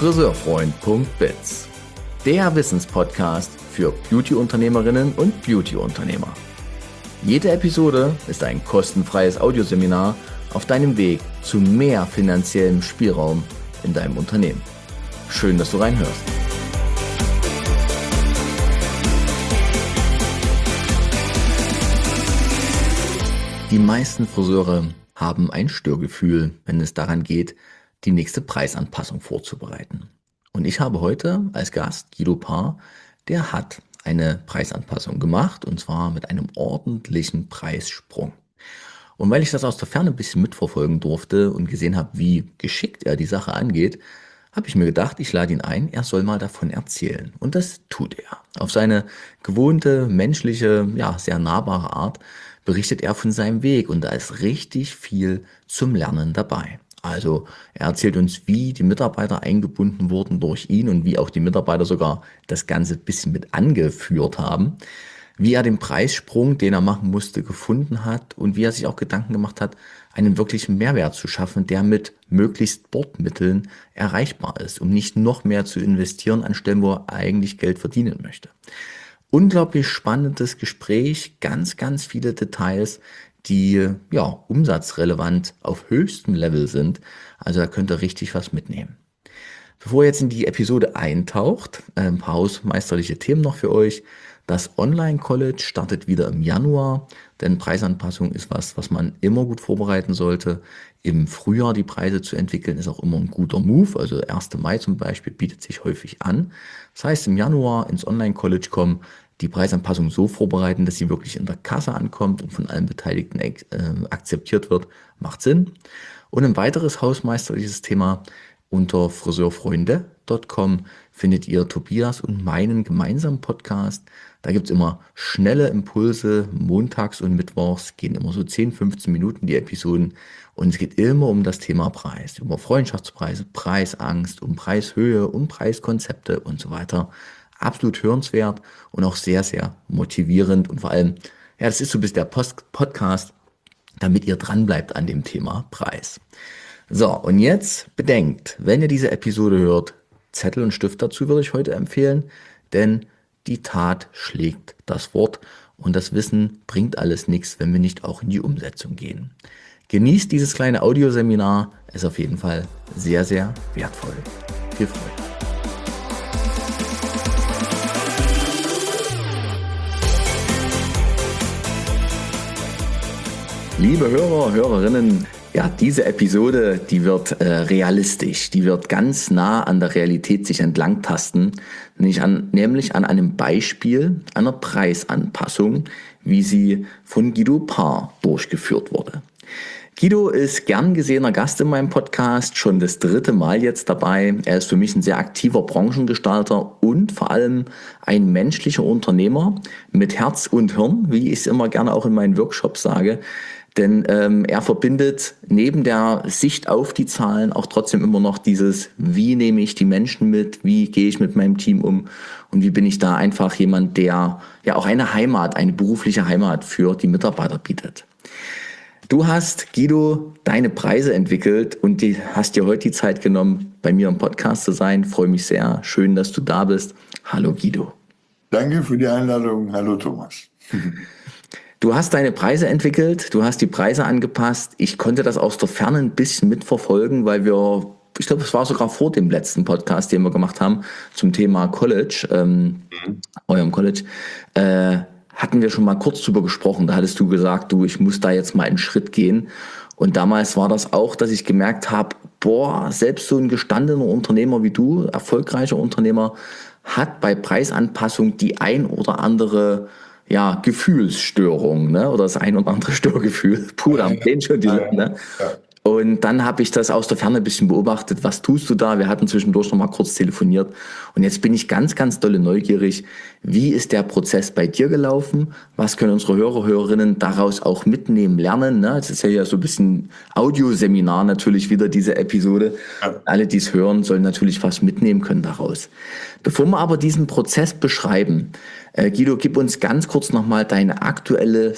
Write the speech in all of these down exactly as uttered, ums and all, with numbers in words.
Friseurfreund punkt biz, der Wissenspodcast für Beauty-Unternehmerinnen und Beauty-Unternehmer. Jede Episode ist ein kostenfreies Audioseminar auf deinem Weg zu mehr finanziellem Spielraum in deinem Unternehmen. Schön, dass du reinhörst. Die meisten Friseure haben ein Störgefühl, wenn es daran geht, die nächste Preisanpassung vorzubereiten. Und ich habe heute als Gast Guido Paar, der hat eine Preisanpassung gemacht und zwar mit einem ordentlichen Preissprung. Und weil ich das aus der Ferne ein bisschen mitverfolgen durfte und gesehen habe, wie geschickt er die Sache angeht, habe ich mir gedacht, ich lade ihn ein, er soll mal davon erzählen. Und das tut er. Auf seine gewohnte, menschliche, ja, sehr nahbare Art berichtet er von seinem Weg und da ist richtig viel zum Lernen dabei. Also er erzählt uns, wie die Mitarbeiter eingebunden wurden durch ihn und wie auch die Mitarbeiter sogar das Ganze ein bisschen mit angeführt haben, wie er den Preissprung, den er machen musste, gefunden hat und wie er sich auch Gedanken gemacht hat, einen wirklichen Mehrwert zu schaffen, der mit möglichst Bordmitteln erreichbar ist, um nicht noch mehr zu investieren an Stellen, wo er eigentlich Geld verdienen möchte. Unglaublich spannendes Gespräch, ganz, ganz viele Details, die ja umsatzrelevant auf höchstem Level sind. Also da könnt ihr richtig was mitnehmen. Bevor ihr jetzt in die Episode eintaucht, ein paar hausmeisterliche Themen noch für euch. Das Online-College startet wieder im Januar, denn Preisanpassung ist was, was man immer gut vorbereiten sollte. Im Frühjahr die Preise zu entwickeln, ist auch immer ein guter Move. Also der erste Mai zum Beispiel bietet sich häufig an. Das heißt, im Januar ins Online-College kommen, die Preisanpassung so vorbereiten, dass sie wirklich in der Kasse ankommt und von allen Beteiligten äh, akzeptiert wird, macht Sinn. Und ein weiteres hausmeisterliches Thema: unter friseurfreunde punkt com findet ihr Tobias und meinen gemeinsamen Podcast. Da gibt es immer schnelle Impulse, montags und mittwochs gehen immer so zehn, fünfzehn Minuten die Episoden und es geht immer um das Thema Preis, über Freundschaftspreise, Preisangst, um Preishöhe, um Preiskonzepte und so weiter. Absolut hörenswert und auch sehr, sehr motivierend und vor allem, ja, das ist so ein bisschen der Post- Podcast, damit ihr dran bleibt an dem Thema Preis. So, und jetzt bedenkt, wenn ihr diese Episode hört, Zettel und Stift dazu würde ich heute empfehlen, denn die Tat schlägt das Wort und das Wissen bringt alles nichts, wenn wir nicht auch in die Umsetzung gehen. Genießt dieses kleine Audioseminar, ist auf jeden Fall sehr, sehr wertvoll. Viel Freude. Liebe Hörer, Hörerinnen, ja, diese Episode, die wird äh, realistisch, die wird ganz nah an der Realität sich entlang tasten, nämlich an, nämlich an einem Beispiel einer Preisanpassung, wie sie von Guido Paar durchgeführt wurde. Guido ist gern gesehener Gast in meinem Podcast, schon das dritte Mal jetzt dabei. Er ist für mich ein sehr aktiver Branchengestalter und vor allem ein menschlicher Unternehmer mit Herz und Hirn, wie ich es immer gerne auch in meinen Workshops sage. Denn ähm, er verbindet neben der Sicht auf die Zahlen auch trotzdem immer noch dieses, wie nehme ich die Menschen mit, wie gehe ich mit meinem Team um und wie bin ich da einfach jemand, der ja auch eine Heimat, eine berufliche Heimat für die Mitarbeiter bietet. Du hast, Guido, deine Preise entwickelt und die, hast dir heute die Zeit genommen, bei mir im Podcast zu sein. Freue mich sehr. Schön, dass du da bist. Hallo Guido. Danke für die Einladung. Hallo Thomas. Du hast deine Preise entwickelt, du hast die Preise angepasst. Ich konnte das aus der Ferne ein bisschen mitverfolgen, weil wir, ich glaube, es war sogar vor dem letzten Podcast, den wir gemacht haben, zum Thema College, ähm, mhm. eurem College, äh, hatten wir schon mal kurz drüber gesprochen. Da hattest du gesagt, du, ich muss da jetzt mal einen Schritt gehen. Und damals war das auch, dass ich gemerkt habe, boah, selbst so ein gestandener Unternehmer wie du, erfolgreicher Unternehmer, hat bei Preisanpassung die ein oder andere ja, Gefühlsstörung, ne? Oder das ein oder andere Störgefühl. Puh, da haben wir den schon diese, ne? Und dann habe ich das aus der Ferne ein bisschen beobachtet. Was tust du da? Wir hatten zwischendurch noch mal kurz telefoniert. Und jetzt bin ich ganz, ganz dolle neugierig. Wie ist der Prozess bei dir gelaufen? Was können unsere Hörer, Hörerinnen daraus auch mitnehmen, lernen? Ne? Es ist ja so ein bisschen Audioseminar natürlich wieder, diese Episode. Ja. Alle, die es hören, sollen natürlich was mitnehmen können daraus. Bevor wir aber diesen Prozess beschreiben, äh, Guido, gib uns ganz kurz nochmal deine aktuelle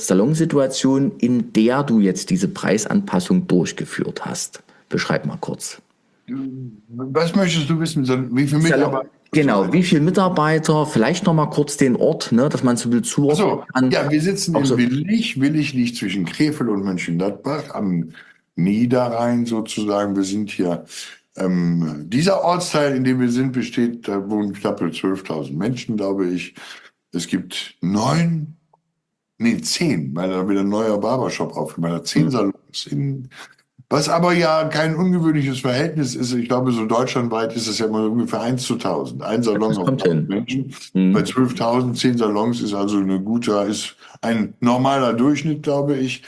Salonsituation, in der du jetzt diese Preisanpassung durchgeführt hast. Beschreib mal kurz. Was möchtest du wissen? Wie viele Salon, Mitarbeiter genau, sozusagen? wie viele Mitarbeiter, vielleicht nochmal kurz den Ort, ne, dass man so ein bisschen zuordnen Achso, kann. ja, wir sitzen Auch in so, Willich. Willich liegt zwischen Krefeld und Mönchengladbach am Niederrhein sozusagen. Wir sind hier, ähm, dieser Ortsteil, in dem wir sind, besteht, da wohnen knappe zwölftausend Menschen, glaube ich. Es gibt neun, nee, zehn, weil da wieder ein neuer Barbershop aufgemacht hat, zehn hm, Salons in. Was aber ja kein ungewöhnliches Verhältnis ist. Ich glaube, so deutschlandweit ist es ja mal ungefähr eins zu tausend. Ein Salon das auf kommt tausend hin. Menschen. Bei Hm, zwölftausend, zehn Salons ist also eine guter, ist ein normaler Durchschnitt, glaube ich.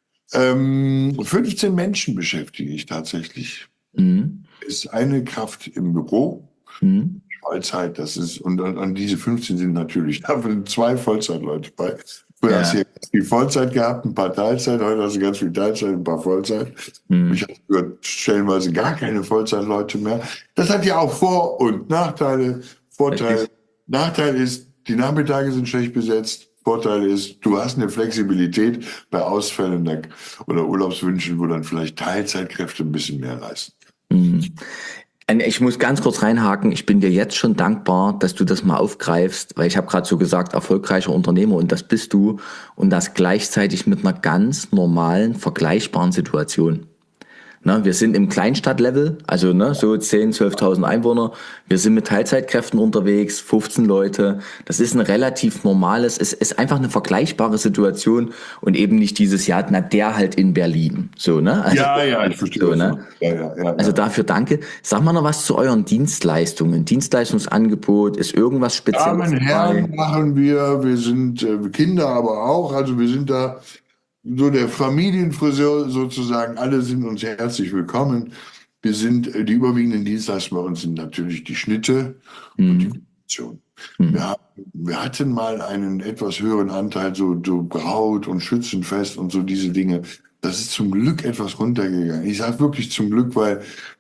Ähm, fünfzehn Menschen beschäftige ich tatsächlich. hm, Ist eine Kraft im Büro, hm, Vollzeit, das ist, und an, an diese fünfzehn sind natürlich, da sind zwei Vollzeitleute bei. Früher hast du ja, ja ganz viel Vollzeit gehabt, ein paar Teilzeit, heute hast du ganz viel Teilzeit, ein paar Vollzeit. Ich hm, habe gehört, stellenweise gar keine Vollzeitleute mehr. Das hat ja auch Vor- und Nachteile. Vorteil, richtig. Nachteil ist, die Nachmittage sind schlecht besetzt. Vorteil ist, du hast eine Flexibilität bei Ausfällen der- oder Urlaubswünschen, wo dann vielleicht Teilzeitkräfte ein bisschen mehr leisten. Hm. Und ich muss ganz kurz reinhaken. Ich bin dir jetzt schon dankbar, dass du das mal aufgreifst, weil ich habe gerade so gesagt, erfolgreicher Unternehmer und das bist du und das gleichzeitig mit einer ganz normalen, vergleichbaren Situation. Ne, wir sind im Kleinstadtlevel, also ne, so zehntausend, zwölftausend Einwohner. Wir sind mit Teilzeitkräften unterwegs, fünfzehn Leute. Das ist ein relativ normales, es ist einfach eine vergleichbare Situation und eben nicht dieses Jahr, na der halt in Berlin. So, ne? Also, Ja, ja, ich verstehe, so, was du ne? meinst. Ja, ja, ja, Also ja. dafür danke. Sag mal noch was zu euren Dienstleistungen. Dienstleistungsangebot, ist irgendwas Spezielles Damen, dabei? Herren machen wir, wir sind äh, Kinder aber auch, also wir sind da so der Familienfriseur sozusagen, alle sind uns herzlich willkommen. Wir sind, äh, die überwiegenden Dienstleister bei uns sind natürlich die Schnitte und die Hm, Kondition. Wir, hm, haben, wir hatten mal einen etwas höheren Anteil, so, so Braut und Schützenfest und so diese Dinge. Das ist zum Glück etwas runtergegangen. Ich sage wirklich zum Glück, weil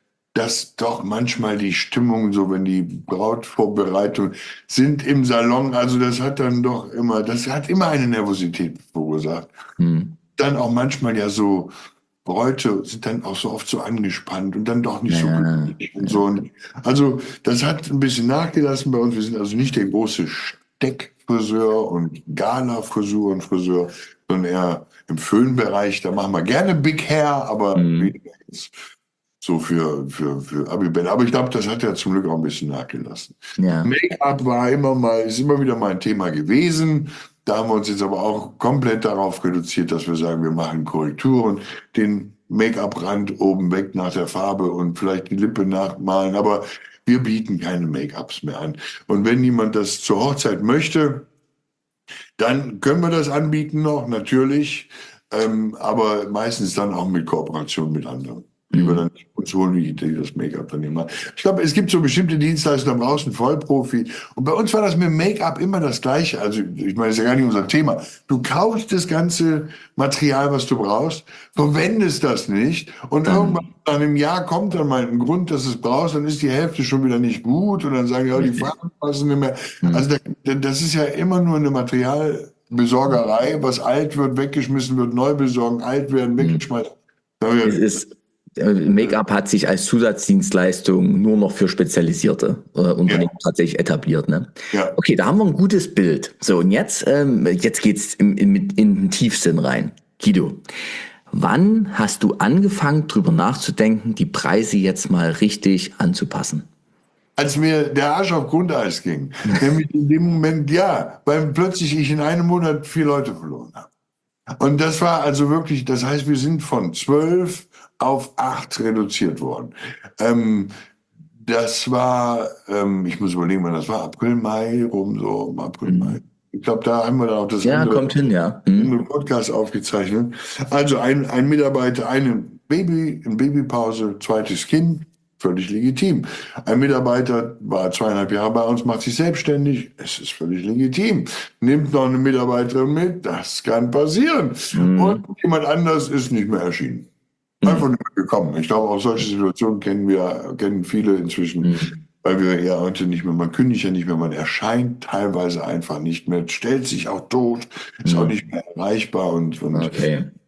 dass doch manchmal die Stimmung, so wenn die Brautvorbereitungen sind im Salon, also das hat dann doch immer, das hat immer eine Nervosität verursacht. hm. Dann auch manchmal ja so, Bräute sind dann auch so oft so angespannt und dann doch nicht so Naja, glücklich und so. ja. Und also das hat ein bisschen nachgelassen bei uns. Wir sind also nicht der große Steckfriseur und Gala-Frisur und Friseur, sondern eher im Föhnbereich. Da machen wir gerne Big Hair, aber Hm, weniger jetzt so für, für, für Abibälle. Aber ich glaube, das hat ja zum Glück auch ein bisschen nachgelassen. ja. Make-up war immer mal, ist immer wieder mal ein Thema gewesen. Da haben wir uns jetzt aber auch komplett darauf reduziert, dass wir sagen, wir machen Korrekturen, den Make-up-Rand oben weg nach der Farbe und vielleicht die Lippe nachmalen. Aber wir bieten keine Make-ups mehr an. Und wenn jemand das zur Hochzeit möchte, dann können wir das anbieten noch, natürlich, ähm, aber meistens dann auch mit Kooperation mit anderen, die wir Hm, dann uns holen, die die das Make-up dann nehmen. Ich glaube, es gibt so bestimmte Dienstleister, da brauchst du einen Vollprofi. Und bei uns war das mit Make-up immer das Gleiche. Also, ich meine, das ist ja gar nicht unser Thema. Du kaufst das ganze Material, was du brauchst, verwendest das nicht und irgendwann dann nach einem Jahr kommt dann mal ein Grund, dass es brauchst, dann ist die Hälfte schon wieder nicht gut und dann sagen, ja, die richtig. Farben passen nicht mehr. Also, Hm, da, das ist ja immer nur eine Materialbesorgerei, was alt wird, weggeschmissen wird, neu besorgen, alt werden, hm. weggeschmissen. Da Es ist, äh, Make-up hat sich als Zusatzdienstleistung nur noch für spezialisierte äh, Ja, Unternehmen tatsächlich etabliert. Ne? ja. Okay, da haben wir ein gutes Bild. So, und jetzt, ähm, jetzt geht's im, in, in den Tiefsinn rein. Guido, wann hast du angefangen, drüber nachzudenken, die Preise jetzt mal richtig anzupassen? Als mir der Arsch auf Grundeis ging, nämlich in dem Moment, ja, weil plötzlich ich in einem Monat vier Leute verloren habe. Und das war also wirklich, das heißt, wir sind von zwölf auf acht reduziert worden. Ähm, das war, ähm, ich muss überlegen, wann das war, April, Mai, rum so, im April, Mai. Mhm. Ich glaube, da haben wir dann auch das Ja, andere, kommt hin, ja. Mhm. andere Podcast aufgezeichnet. Also ein, ein Mitarbeiter, eine Baby, in Babypause, zweites Kind, völlig legitim. Ein Mitarbeiter war zweieinhalb Jahre bei uns, macht sich selbstständig, es ist völlig legitim. Nimmt noch eine Mitarbeiterin mit, das kann passieren. Und Mhm. jemand anders ist nicht mehr erschienen. Einfach Mhm. nicht mehr gekommen. Ich glaube, auch solche Situationen kennen wir, kennen viele inzwischen, Mhm. weil wir ja heute nicht mehr, man kündigt ja nicht mehr, man erscheint teilweise einfach nicht mehr, stellt sich auch tot, ist auch Mhm. nicht mehr erreichbar und, und Okay.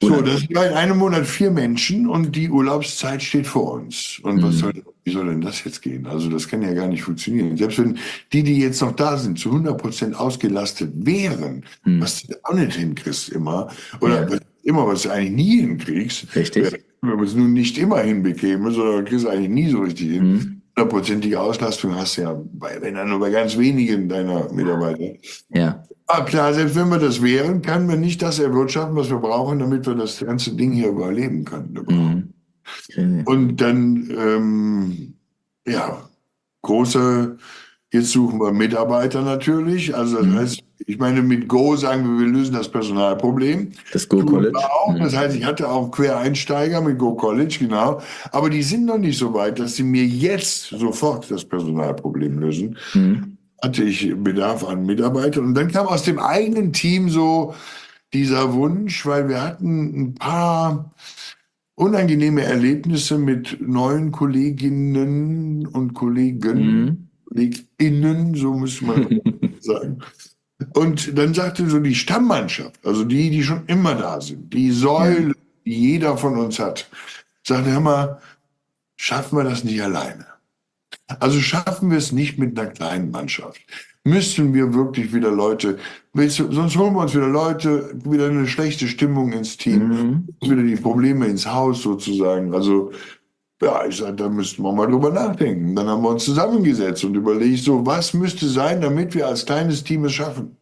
So, das sind in einem Monat vier Menschen und die Urlaubszeit steht vor uns. Und was soll, wie soll denn das jetzt gehen? Also das kann ja gar nicht funktionieren. Selbst wenn die, die jetzt noch da sind, zu hundert Prozent ausgelastet wären, Mhm. was du auch nicht hinkriegst immer, oder Ja. immer, was du eigentlich nie hinkriegst, Richtig. wenn man es nun nicht immer hinbekäme, sondern kriegst du eigentlich nie so richtig hin. Mhm. Hundertprozentige Auslastung hast du ja, bei, wenn dann nur bei ganz wenigen deiner Mitarbeiter. Ja. Aber klar, selbst wenn wir das wären, können wir nicht das erwirtschaften, was wir brauchen, damit wir das ganze Ding hier überleben können. Mhm. Okay. Und dann, ähm, ja, große, jetzt suchen wir Mitarbeiter natürlich. Also das Mhm. heißt, ich meine, mit Go sagen wir, wir lösen das Personalproblem. Das Go Tun College. wir auch. Mhm. Das heißt, ich hatte auch Quereinsteiger mit Go College, genau. Aber die sind noch nicht so weit, dass sie mir jetzt sofort das Personalproblem lösen. Mhm. Hatte ich Bedarf an Mitarbeitern. Und dann kam aus dem eigenen Team so dieser Wunsch, weil wir hatten ein paar unangenehme Erlebnisse mit neuen Kolleginnen und Kollegen, Mhm. KollegInnen, so müsste man sagen. Und dann sagte so die Stammmannschaft, also die, die schon immer da sind, die Säule, die jeder von uns hat, sagte, hör mal, schaffen wir das nicht alleine? Also schaffen wir es nicht mit einer kleinen Mannschaft. Müssen wir wirklich wieder Leute, sonst holen wir uns wieder Leute, wieder eine schlechte Stimmung ins Team, Mhm. wieder die Probleme ins Haus sozusagen. Also ja, ich sage, da müssten wir mal drüber nachdenken. Dann haben wir uns zusammengesetzt und überlegt, so was müsste sein, damit wir als kleines Team es schaffen.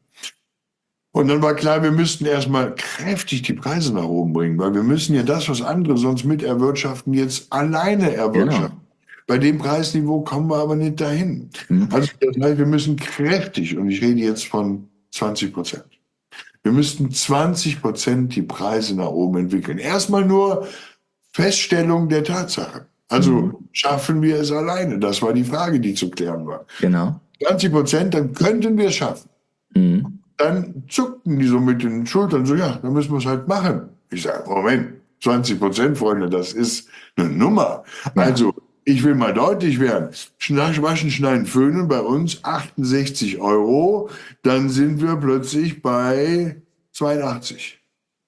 Und dann war klar, wir müssten erstmal kräftig die Preise nach oben bringen, weil wir müssen ja das, was andere sonst mit erwirtschaften, jetzt alleine erwirtschaften. Genau. Bei dem Preisniveau kommen wir aber nicht dahin. Mhm. Also das heißt, wir müssen kräftig, und ich rede jetzt von zwanzig Prozent. Wir müssten zwanzig Prozent die Preise nach oben entwickeln. Erstmal nur Feststellung der Tatsache. Also Mhm. schaffen wir es alleine? Das war die Frage, die zu klären war. Genau. zwanzig Prozent, dann könnten wir es schaffen. Mhm. Dann zuckten die so mit den Schultern, so ja, dann müssen wir es halt machen. Ich sage, Moment, zwanzig Prozent, Freunde, das ist eine Nummer. Ja. Also, ich will mal deutlich werden. Schnasch, waschen, schneiden, föhnen bei uns achtundsechzig Euro, dann sind wir plötzlich bei zweiundachtzig.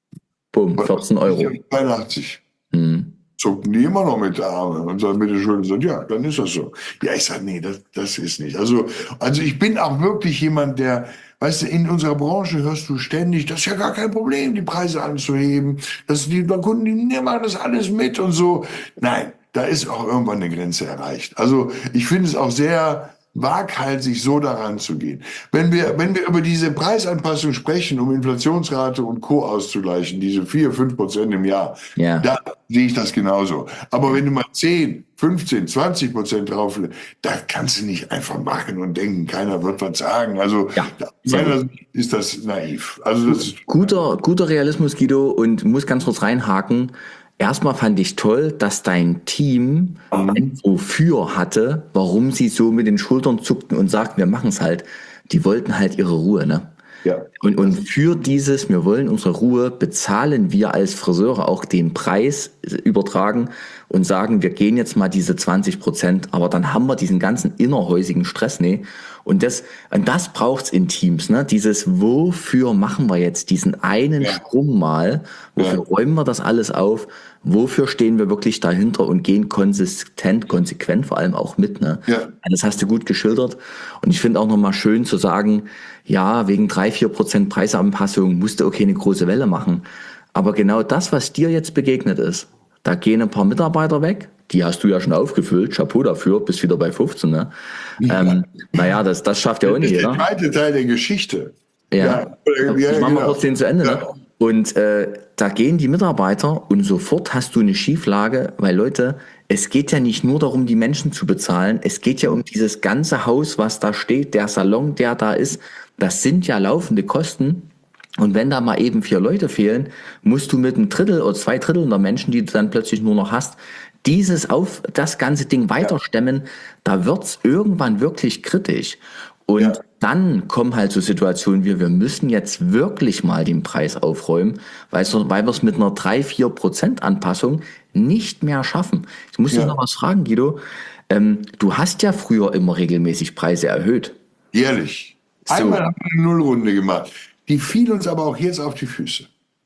Bumm, vierzehn Euro. zweiundachtzig. Mhm. Zuckten die immer noch mit der Arme und dann mit den Schultern sagt, ja, dann ist das so. Ja, ich sage, nee, das, das ist nicht. Also, also ich bin auch wirklich jemand, der, weißt du, in unserer Branche hörst du ständig, das ist ja gar kein Problem, die Preise anzuheben. Das, die Kunden, die nehmen das alles mit und so. Nein, da ist auch irgendwann eine Grenze erreicht. Also ich finde es auch sehr waghalsig, so daran zu gehen. Wenn wir, wenn wir über diese Preisanpassung sprechen, um Inflationsrate und Co. auszugleichen, diese vier, fünf Prozent im Jahr, Ja. da sehe ich das genauso. Aber wenn du mal zehn, fünfzehn, zwanzig Prozent drauf, da kannst du nicht einfach machen und denken, keiner wird was sagen. Also, Ja, aus sehr meiner gut. Sicht ist das naiv. Also, das ist, Guter, guter Realismus, Guido, und muss ganz kurz reinhaken. Erstmal fand ich toll, dass dein Team ein Wofür hatte, warum sie so mit den Schultern zuckten und sagten, wir machen es halt. Die wollten halt ihre Ruhe, ne? ja. Und, und für dieses, wir wollen unsere Ruhe, bezahlen wir als Friseure auch den Preis übertragen und sagen, wir gehen jetzt mal diese zwanzig Prozent, aber dann haben wir diesen ganzen innerhäusigen Stress, ne? Und das, und das braucht's in Teams, ne? Dieses, wofür machen wir jetzt diesen einen Ja. Sprung mal? Wofür Ja. räumen wir das alles auf? Wofür stehen wir wirklich dahinter und gehen konsistent, konsequent vor allem auch mit, ne? Ja. Das hast du gut geschildert. Und ich finde auch nochmal schön zu sagen, ja, wegen drei, vier Prozent Preisanpassung musste okay eine große Welle machen. Aber genau das, was dir jetzt begegnet ist, da gehen ein paar Mitarbeiter weg, die hast du ja schon aufgefüllt, Chapeau dafür, bist wieder bei fünfzehn, ne? Ja. Ähm, naja, das, das schafft ja auch Das nicht ist der jeder. zweite Teil der Geschichte. Ja, Ja, ich ja, mach mal genau. kurz den zu Ende, ne? Ja. Und äh, da gehen die Mitarbeiter und sofort hast du eine Schieflage, weil Leute, es geht ja nicht nur darum, die Menschen zu bezahlen, es geht ja um dieses ganze Haus, was da steht, der Salon, der da ist, das sind ja laufende Kosten. Und wenn da mal eben vier Leute fehlen, musst du mit einem Drittel oder zwei Dritteln der Menschen, die du dann plötzlich nur noch hast, dieses auf das ganze Ding weiterstemmen, da wird's irgendwann wirklich kritisch. Und Ja. dann kommen halt so Situationen wie, wir müssen jetzt wirklich mal den Preis aufräumen, weil so- weil wir es mit einer drei vier Prozent Anpassung nicht mehr schaffen. Ich muss dich Ja. noch was fragen, Guido. Ähm, du hast ja früher immer regelmäßig Preise erhöht. Jährlich. So. Einmal haben wir eine Nullrunde gemacht. Die fiel uns aber auch jetzt auf die Füße.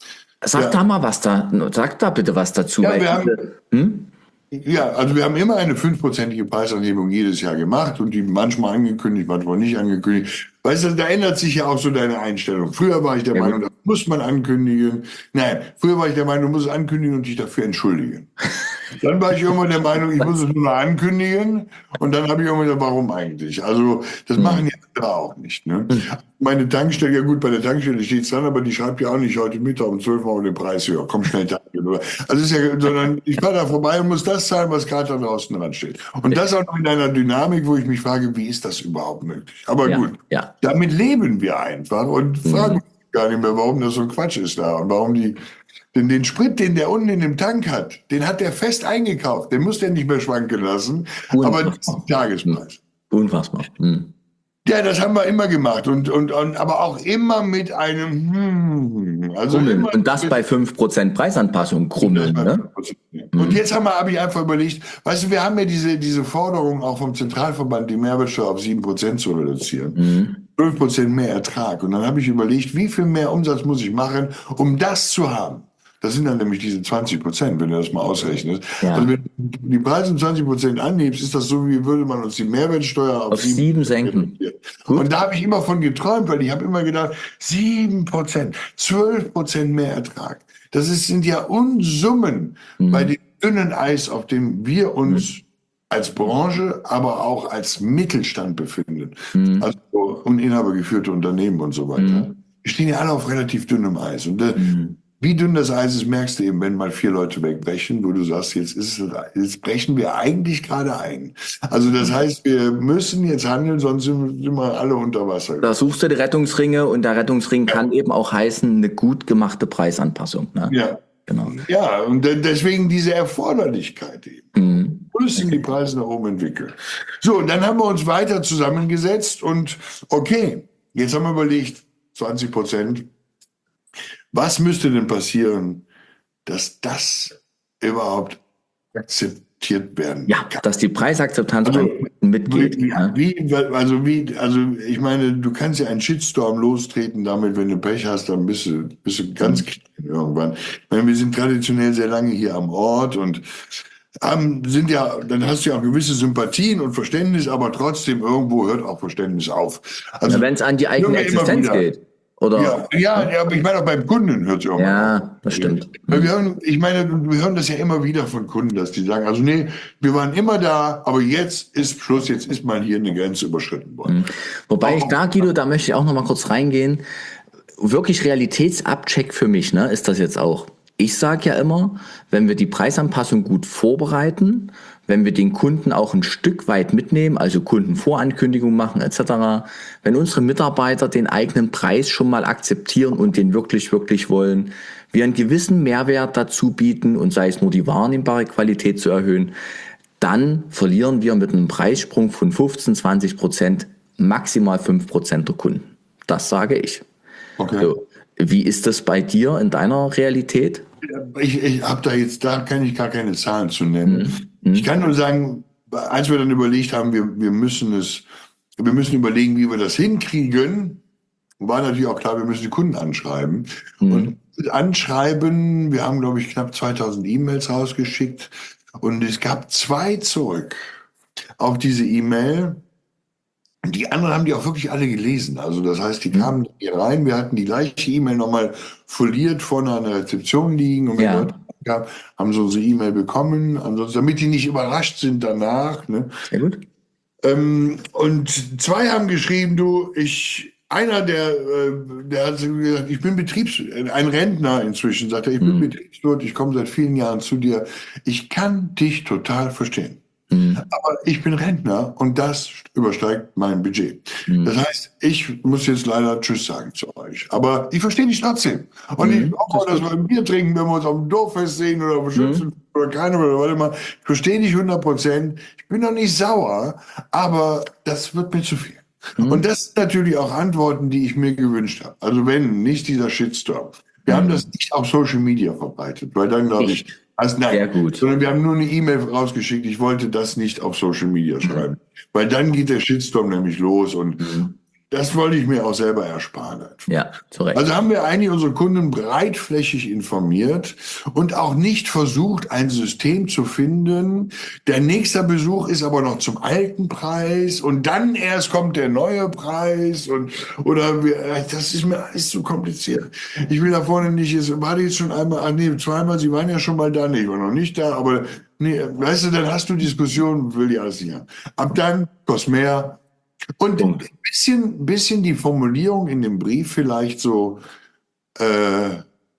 Sag Ja, da mal was da, sag da bitte was dazu, ja, weil wir haben, diese, hm? ja, also wir haben immer eine fünfprozentige Preisanhebung jedes Jahr gemacht und die manchmal angekündigt, manchmal nicht angekündigt. Weißt du, da ändert sich ja auch so deine Einstellung. Früher war ich der Ja Meinung, gut. das muss man ankündigen. Nein, früher war ich der Meinung, du musst es ankündigen und dich dafür entschuldigen. Dann war ich irgendwann der Meinung, ich muss es nur noch ankündigen. Und dann habe ich irgendwann gesagt, warum eigentlich? Also, das machen Hm. die anderen auch nicht. Ne? Hm. Meine Tankstelle, ja gut, bei der Tankstelle steht es dran, aber die schreibt ja auch nicht heute Mittag um zwölf Uhr den Preis höher. Komm schnell tanken. Oder? Also, es ist ja, sondern ich fahre da vorbei und muss das zahlen, was gerade da draußen dran steht. Und das auch noch in einer Dynamik, wo ich mich frage, wie ist das überhaupt möglich? Aber Ja, gut, ja. damit leben wir einfach und fragen Hm. uns gar nicht mehr, warum das so ein Quatsch ist da und warum die denn den Sprit, den der unten in dem Tank hat, den hat der fest eingekauft. Den muss der nicht mehr schwanken lassen. Aber das ist Unfassbar. der Hm. Tagespreis. Unfassbar. Hm. Ja, das haben wir immer gemacht. Und, und, und aber auch immer mit einem hm. Also Krummeln. immer Und das mit bei fünf Prozent Preisanpassung das krummeln, bei ne? fünf Prozent. Und Hm. jetzt haben wir, habe ich einfach überlegt, weißt du, wir haben ja diese, diese Forderung auch vom Zentralverband, die Mehrwertsteuer auf sieben Prozent zu reduzieren. Hm. zwölf Prozent mehr Ertrag. Und dann habe ich überlegt, wie viel mehr Umsatz muss ich machen, um das zu haben? Das sind dann nämlich diese zwanzig Prozent, wenn du das mal ausrechnest. Also Ja. wenn du die Preise um zwanzig Prozent anhebst, ist das so, wie würde man uns die Mehrwertsteuer auf Auf sieben sieben Prozent senken. reduzieren. Und Gut. da habe ich immer von geträumt, weil ich habe immer gedacht, sieben Prozent, zwölf Prozent mehr Ertrag. Das ist, sind ja Unsummen bei Hm. dem dünnen Eis, auf dem wir uns Hm. als Branche, aber auch als Mittelstand befinden. Hm. Also und inhabergeführte Unternehmen und so weiter. Hm. Die stehen ja alle auf relativ dünnem Eis. Und äh, Hm. wie dünn das Eis ist, merkst du eben, wenn mal vier Leute wegbrechen, wo du sagst, jetzt ist es, jetzt brechen wir eigentlich gerade ein. Also das heißt, wir müssen jetzt handeln, sonst sind, sind wir alle unter Wasser. Da suchst du die Rettungsringe und der Rettungsring kann eben auch heißen, eine gut gemachte Preisanpassung, ne? Ja, Genau. ja, und de- deswegen diese Erforderlichkeit eben. Hm. Wir müssen die Preise nach oben entwickeln. So, und dann haben wir uns weiter zusammengesetzt und okay, jetzt haben wir überlegt, zwanzig Prozent. Was müsste denn passieren, dass das überhaupt akzeptiert werden Ja, kann? dass die Preisakzeptanz Also, beim Kunden mitgeht. wie, Ne? wie, also wie, also ich meine, du kannst ja einen Shitstorm lostreten damit, wenn du Pech hast, dann bist du, bist du ganz Hm. klein irgendwann. Ich meine, wir sind traditionell sehr lange hier am Ort und haben, sind ja, dann hast du ja auch gewisse Sympathien und Verständnis, aber trotzdem irgendwo hört auch Verständnis auf. Also, Ja, wenn es an die eigene hören wir immer Existenz wieder. geht. Oder? Ja, ja, ja, aber ich meine auch beim Kunden hört es irgendwann auf. Ja, das stimmt. Weil wir hören, ich meine, wir hören das ja immer wieder von Kunden, dass die sagen, also nee, wir waren immer da, aber jetzt ist Schluss, jetzt ist mal hier eine Grenze überschritten worden. Hm. Wobei ich Auch- da, Guido, da möchte ich auch noch mal kurz reingehen. Wirklich Realitätsabcheck für mich, ne, ist das jetzt auch. Ich sage ja immer, wenn wir die Preisanpassung gut vorbereiten, wenn wir den Kunden auch ein Stück weit mitnehmen, also Kundenvorankündigung machen et cetera, wenn unsere Mitarbeiter den eigenen Preis schon mal akzeptieren und den wirklich, wirklich wollen, wir einen gewissen Mehrwert dazu bieten und sei es nur die wahrnehmbare Qualität zu erhöhen, dann verlieren wir mit einem Preissprung von fünfzehn, zwanzig Prozent maximal fünf Prozent der Kunden. Das sage ich. Okay. So, wie ist das bei dir in deiner Realität? Ich, ich habe da jetzt, da kann ich gar keine Zahlen zu nennen. Mhm. Ich kann nur sagen, als wir dann überlegt haben, wir, wir müssen es, wir müssen überlegen, wie wir das hinkriegen, war natürlich auch klar, wir müssen die Kunden anschreiben. Mhm. Und mit Anschreiben, wir haben, glaube ich, knapp zweitausend E-Mails rausgeschickt und es gab zwei zurück auf diese E-Mail. Die anderen haben die auch wirklich alle gelesen. Also das heißt, die kamen hier rein, wir hatten die gleiche E-Mail nochmal foliert vorne an der Rezeption liegen und wenn Ja. Leute kamen, haben sie unsere E-Mail bekommen, ansonsten, damit die nicht überrascht sind danach. Ne? Sehr gut. Ähm, und zwei haben geschrieben, du, ich, einer, der, äh, der hat gesagt, ich bin Betriebs, ein Rentner inzwischen, sagt er, ich bin Mhm. Betriebswirt, ich komme seit vielen Jahren zu dir, ich kann dich total verstehen. Mhm. Aber ich bin Rentner und das übersteigt mein Budget. Mhm. Das heißt, ich muss jetzt leider Tschüss sagen zu euch. Aber ich verstehe dich trotzdem. Und Mhm, ich hoffe, das ist dass wir ein Bier trinken, wenn wir uns auf dem Dorffest sehen oder auf dem Schützen oder keine oder warte mal. Ich verstehe dich hundert Prozent. Ich bin noch nicht sauer, aber das wird mir zu viel. Mhm. Und das sind natürlich auch Antworten, die ich mir gewünscht habe. Also wenn nicht dieser Shitstorm. Wir haben das nicht auf Social Media verbreitet, weil dann glaube ich, also nein, Sehr gut. sondern wir haben nur eine E-Mail rausgeschickt. Ich wollte das nicht auf Social Media schreiben, weil dann geht der Shitstorm nämlich los und Mhm. das wollte ich mir auch selber ersparen. Ja, zu Recht. Also haben wir eigentlich unsere Kunden breitflächig informiert und auch nicht versucht, ein System zu finden. Der nächste Besuch ist aber noch zum alten Preis und dann erst kommt der neue Preis und oder wir, das ist mir alles zu kompliziert. Ich will da vorne nicht, jetzt war die jetzt schon einmal, ah, nee, zweimal, Sie waren ja schon mal da, nee, ich war noch nicht da, aber nee, weißt du, dann hast du Diskussionen, will die alles nicht haben. Ab dann kostet mehr. Und ein Punkt. bisschen, bisschen die Formulierung in dem Brief vielleicht so, äh,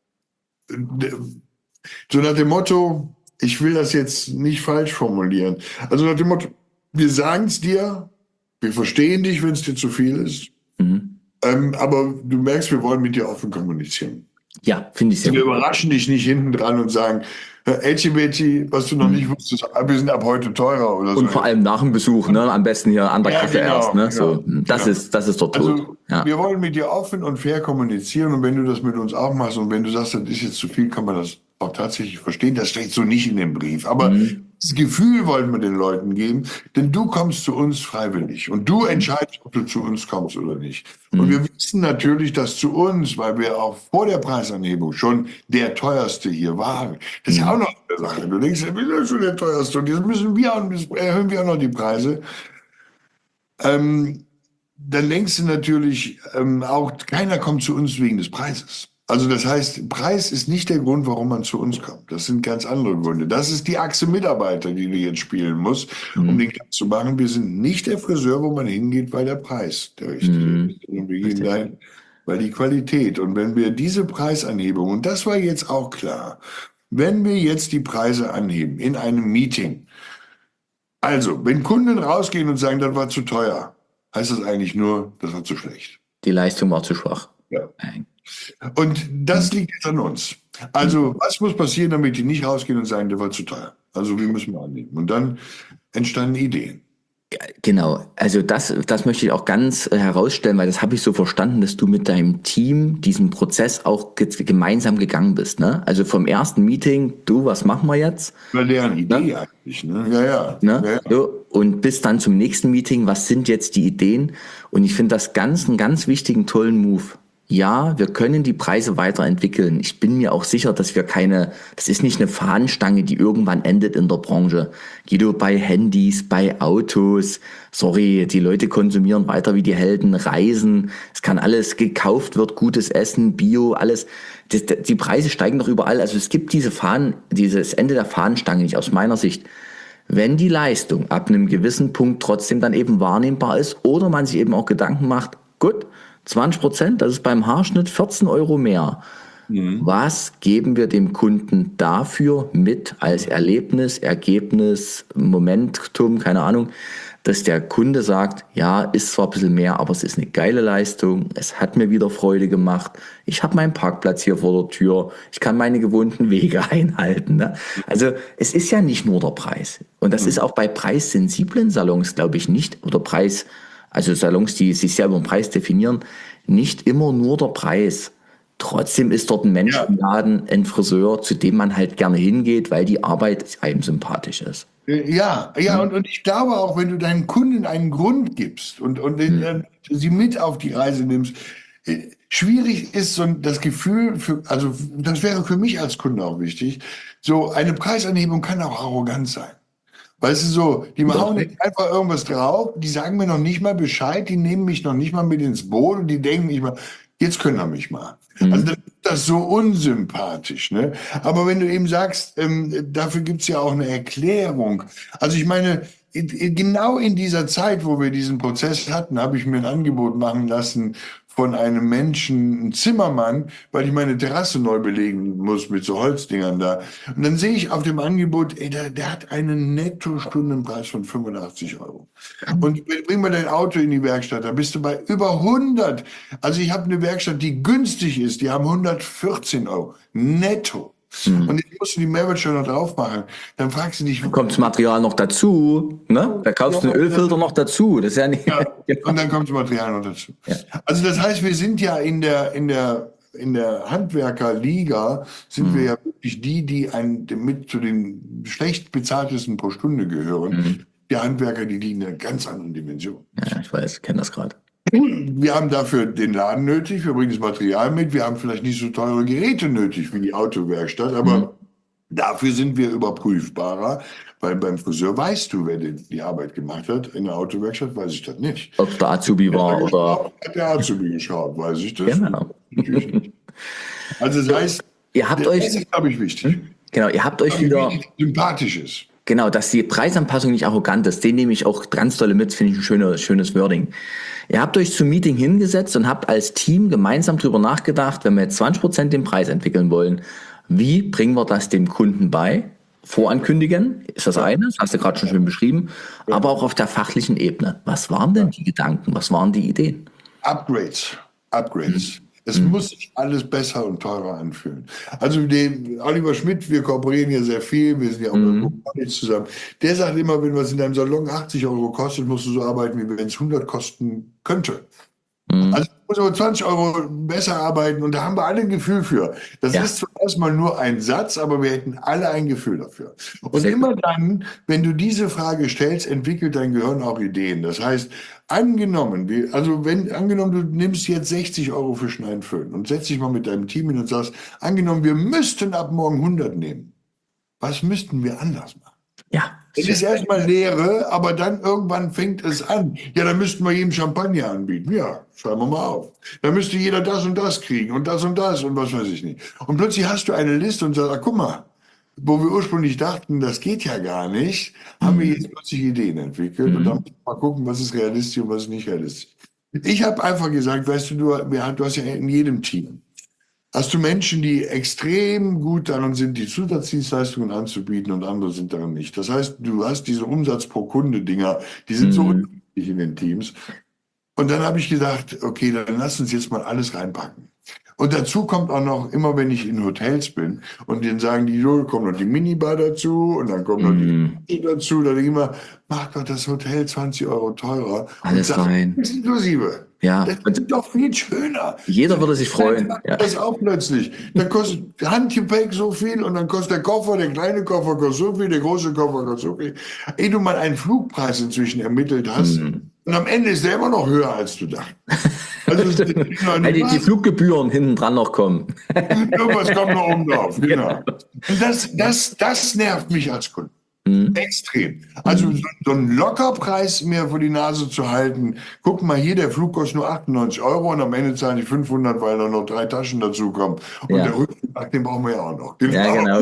so nach dem Motto, ich will das jetzt nicht falsch formulieren. Also nach dem Motto, wir sagen es dir, wir verstehen dich, wenn es dir zu viel ist, Mhm. ähm, aber du merkst, wir wollen mit dir offen kommunizieren. Ja, finde ich sehr Wir gut. überraschen dich nicht hinten dran und sagen, Elchi, was du noch nicht wusstest, wir sind ab heute teurer oder so. Und vor allem nach dem Besuch, ne? Am besten hier anderer Ja, Kaffee genau, erst, ne? genau, So, das genau. ist, das ist der Tod. Also Ja. wir wollen mit dir offen und fair kommunizieren und wenn du das mit uns auch machst und wenn du sagst, das ist jetzt zu viel, kann man das auch tatsächlich verstehen. Das steht so nicht in dem Brief. Aber Mhm. das Gefühl wollten wir den Leuten geben, denn du kommst zu uns freiwillig und du entscheidest, ob du zu uns kommst oder nicht. Und wir wissen natürlich, dass zu uns, weil wir auch vor der Preisanhebung schon der teuerste hier waren. Das ist ja auch noch eine Sache. Du denkst, wir sind schon der teuerste und jetzt müssen wir auch, erhöhen wir auch noch die Preise. Ähm, dann denkst du natürlich ähm, auch, keiner kommt zu uns wegen des Preises. Also das heißt, Preis ist nicht der Grund, warum man zu uns kommt. Das sind ganz andere Gründe. Das ist die Achse Mitarbeiter, die du jetzt spielen musst, um Mhm. den klar zu machen, wir sind nicht der Friseur, wo man hingeht, weil der Preis der richtige Mhm. ist. Und wir gehen Richtig. dahin, weil die Qualität. Und wenn wir diese Preisanhebung, und das war jetzt auch klar, wenn wir jetzt die Preise anheben in einem Meeting, also wenn Kunden rausgehen und sagen, das war zu teuer, heißt das eigentlich nur, das war zu schlecht. Die Leistung war zu schwach. Ja. Nein. Und das liegt jetzt an uns. Also, was muss passieren, damit die nicht rausgehen und sagen, der war zu teuer? Also, wie müssen wir annehmen? Und dann entstanden Ideen. Genau, also das, das möchte ich auch ganz äh, herausstellen, weil das habe ich so verstanden, dass du mit deinem Team diesen Prozess auch ge gemeinsam gegangen bist, ne? Also vom ersten Meeting, du, was machen wir jetzt? War deren Idee eigentlich, ne? Ja, ja. Ne? Ja, ja. So, und bis dann zum nächsten Meeting, was sind jetzt die Ideen? Und ich finde das ganz, einen ganz wichtigen, tollen Move. Ja, wir können die Preise weiterentwickeln. Ich bin mir auch sicher, dass wir keine, das ist nicht eine Fahnenstange, die irgendwann endet in der Branche. Guido, bei Handys, bei Autos, sorry, die Leute konsumieren weiter wie die Helden, Reisen, es kann alles gekauft wird, gutes Essen, Bio, alles. Das, die Preise steigen doch überall. Also es gibt diese Fahnen, dieses Ende der Fahnenstange nicht aus meiner Sicht. Wenn die Leistung ab einem gewissen Punkt trotzdem dann eben wahrnehmbar ist oder man sich eben auch Gedanken macht, gut, zwanzig Prozent, das ist beim Haarschnitt vierzehn Euro mehr. Mhm. Was geben wir dem Kunden dafür mit als Erlebnis, Ergebnis, Momentum, keine Ahnung, dass der Kunde sagt, ja, ist zwar ein bisschen mehr, aber es ist eine geile Leistung, es hat mir wieder Freude gemacht, ich habe meinen Parkplatz hier vor der Tür, ich kann meine gewohnten Wege einhalten. Ne? Also es ist ja nicht nur der Preis. Und das mhm. ist auch bei preissensiblen Salons, glaube ich, nicht, oder Preis, also Salons, die sich selber im Preis definieren, nicht immer nur der Preis. Trotzdem ist dort ein Mensch Ja. im Laden, ein Friseur, zu dem man halt gerne hingeht, weil die Arbeit einem sympathisch ist. Ja, ja, und, und ich glaube auch, wenn du deinen Kunden einen Grund gibst und, und äh, sie mit auf die Reise nimmst, äh, schwierig ist so das Gefühl, für, also das wäre für mich als Kunde auch wichtig, so eine Preisanhebung kann auch arrogant sein. Weißt du so, die Doch. hauen jetzt einfach irgendwas drauf, die sagen mir noch nicht mal Bescheid, die nehmen mich noch nicht mal mit ins Boot und die denken nicht mal, jetzt können wir mich mal. Mhm. Also das, das ist so unsympathisch, ne? Aber wenn du eben sagst, ähm, dafür gibt's ja auch eine Erklärung. Also ich meine, in, in, genau in dieser Zeit, wo wir diesen Prozess hatten, habe ich mir ein Angebot machen lassen von einem Menschen, ein Zimmermann, weil ich meine Terrasse neu belegen muss mit so Holzdingern da. Und dann sehe ich auf dem Angebot, ey, der, der hat einen Netto-Stundenpreis von fünfundachtzig Euro. Und bring mal dein Auto in die Werkstatt, da bist du bei über hundert. Also ich habe eine Werkstatt, die günstig ist, die haben hundertvierzehn Euro netto. Mhm. Und jetzt musst du die Mehrwertsteuer noch drauf machen. Dann fragst du dich, kommt das Material noch dazu, ne? Da kaufst du einen Ölfilter noch dazu. Das ist ja nicht. Ja, genau. und dann kommt das Material noch dazu. Ja. Also das heißt, wir sind ja in der, in der, in der Handwerkerliga sind mhm. wir ja wirklich die, die ein, mit zu den schlecht bezahltesten pro Stunde gehören. Mhm. Die Handwerker, die liegen in einer ganz anderen Dimension. Ja, ich weiß, ich kenne das gerade. Wir haben dafür den Laden nötig, wir bringen das Material mit, wir haben vielleicht nicht so teure Geräte nötig wie die Autowerkstatt, aber Mhm. dafür sind wir überprüfbarer, weil beim Friseur weißt du, wer die, die Arbeit gemacht hat. In der Autowerkstatt weiß ich das nicht. Ob es der Azubi Hat war er oder. geschraubt, hat der Azubi geschraubt, weiß ich das? Genau. Natürlich nicht. Also das heißt, Ihr habt das euch, ist, glaube ich, wichtig. genau, ihr habt euch Wie wieder, wichtig sympathisch ist. genau, dass die Preisanpassung nicht arrogant ist, den nehme ich auch ganz dolle mit, finde ich ein schönes, schönes Wording. Ihr habt euch zum Meeting hingesetzt und habt als Team gemeinsam drüber nachgedacht, wenn wir jetzt zwanzig Prozent den Preis entwickeln wollen, wie bringen wir das dem Kunden bei? Vorankündigen ist das eine, das hast du gerade schon schön beschrieben, aber auch auf der fachlichen Ebene. Was waren denn die Gedanken, was waren die Ideen? Upgrades. Upgrades. Es muss sich alles besser und teurer anfühlen. Also den Oliver Schmidt, wir kooperieren ja sehr viel, wir sind ja auch Mhm. mit zusammen. Der sagt immer, wenn was in deinem Salon achtzig Euro kostet, musst du so arbeiten, wie wenn es hundert kosten könnte. Mhm. Also muss aber zwanzig Euro besser arbeiten und da haben wir alle ein Gefühl für. Das Ja. ist zwar erstmal nur ein Satz, aber wir hätten alle ein Gefühl dafür. Und Sehr immer dann, wenn du diese Frage stellst, entwickelt dein Gehirn auch Ideen. Das heißt, angenommen, wir, also wenn, angenommen, du nimmst jetzt sechzig Euro für Schneiden Föhn und setzt dich mal mit deinem Team hin und sagst, angenommen, wir müssten ab morgen hundert nehmen. Was müssten wir anders machen? Ja. Es ist erstmal Lehre, aber dann irgendwann fängt es an. Ja, dann müssten wir jedem Champagner anbieten. Ja, schreiben wir mal auf. Dann müsste jeder das und das kriegen und das und das und was weiß ich nicht. Und plötzlich hast du eine Liste und sagst, ah, guck mal, wo wir ursprünglich dachten, das geht ja gar nicht, haben wir jetzt plötzlich Ideen entwickelt. Und dann müssen wir mal gucken, was ist realistisch und was ist nicht realistisch. Ich habe einfach gesagt, weißt du, du, du hast ja in jedem Team hast du Menschen, die extrem gut daran sind, die Zusatzdienstleistungen anzubieten und andere sind daran nicht. Das heißt, du hast diese Umsatz pro Kunde Dinger, die sind so Mhm. unterschiedlich in den Teams. Und dann habe ich gedacht, okay, dann lass uns jetzt mal alles reinpacken. Und dazu kommt auch noch, immer wenn ich in Hotels bin und denen sagen die, so, kommt noch die Minibar dazu und dann kommt noch Mhm. die dazu, dann denke ich immer, mach doch das Hotel zwanzig Euro teurer. Alles und das rein. ist inklusive. Ja. Das ist doch viel schöner. Jeder würde sich freuen. Dann Ja. das auch plötzlich. Dann kostet Handgepäck so viel und dann kostet der Koffer, der kleine Koffer kostet so viel, der große Koffer kostet so viel. Ehe du mal einen Flugpreis inzwischen ermittelt hast Mhm. und am Ende ist der immer noch höher, als du dachtest. Also es ist Weil die, die Fluggebühren hinten dran noch kommen. irgendwas kommt noch oben drauf. Genau. Und das, das, das nervt mich als Kunde. Mhm. Extrem. Also so, so einen Lockerpreis mir vor die Nase zu halten. Guck mal hier, der Flug kostet nur achtundneunzig Euro und am Ende zahle ich fünfhundert, weil da noch drei Taschen dazukommen. Und Ja. der Rückflug, den brauchen wir ja auch noch. Ja, genau.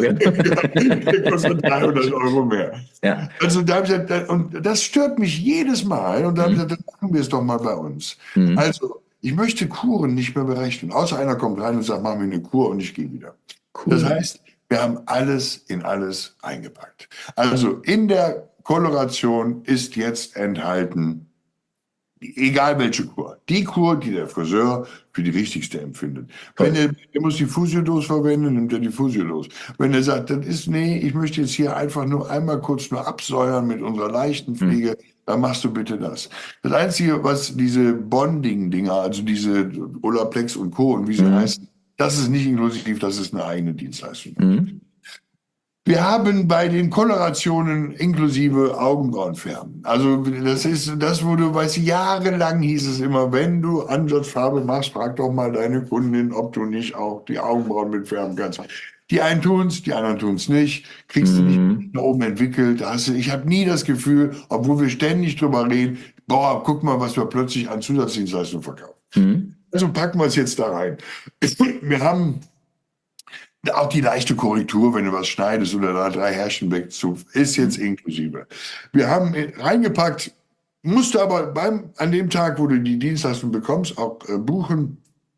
Der kostet dreihundert Euro mehr. Ja. Also da habe ich gesagt, und das stört mich jedes Mal. Und da habe ich gesagt, dann machen wir es doch mal bei uns. Mhm. Also ich möchte Kuren nicht mehr berechnen. Außer einer kommt rein und sagt, machen wir eine Kur und ich gehe wieder. Cool. Das heißt, wir haben alles in alles eingepackt. Also in der Koloration ist jetzt enthalten, egal welche Kur, die Kur, die der Friseur für die richtigste empfindet. Toll. Wenn er, er muss die Physiodose verwenden, nimmt er die Physiodose. Wenn er sagt, das ist, nee, ich möchte jetzt hier einfach nur einmal kurz nur absäuern mit unserer leichten Pflege, dann machst du bitte das. Das Einzige, was diese Bonding-Dinger, also diese Olaplex und Co. und wie sie Mhm. heißen, das ist nicht inklusiv, das ist eine eigene Dienstleistung. Mhm. Wir haben bei den Kolorationen inklusive Augenbrauenfärben. Also das ist das, wo du weißt, jahrelang hieß es immer, wenn du Ansatzfarbe machst, frag doch mal deine Kundin, ob du nicht auch die Augenbrauen mitfärben kannst. Die einen tun's, die anderen tun's nicht. Kriegst du nicht Mhm. nach oben entwickelt. Da hast du, ich habe nie das Gefühl, obwohl wir ständig drüber reden, boah, guck mal, was wir plötzlich an Zusatzdienstleistungen verkaufen. Mhm. Also packen wir es jetzt da rein. Wir haben auch die leichte Korrektur, wenn du was schneidest oder da drei Härchen wegzu, ist jetzt inklusive. Wir haben reingepackt, musst du aber beim, an dem Tag, wo du die Dienstleistung bekommst, auch äh, buchen,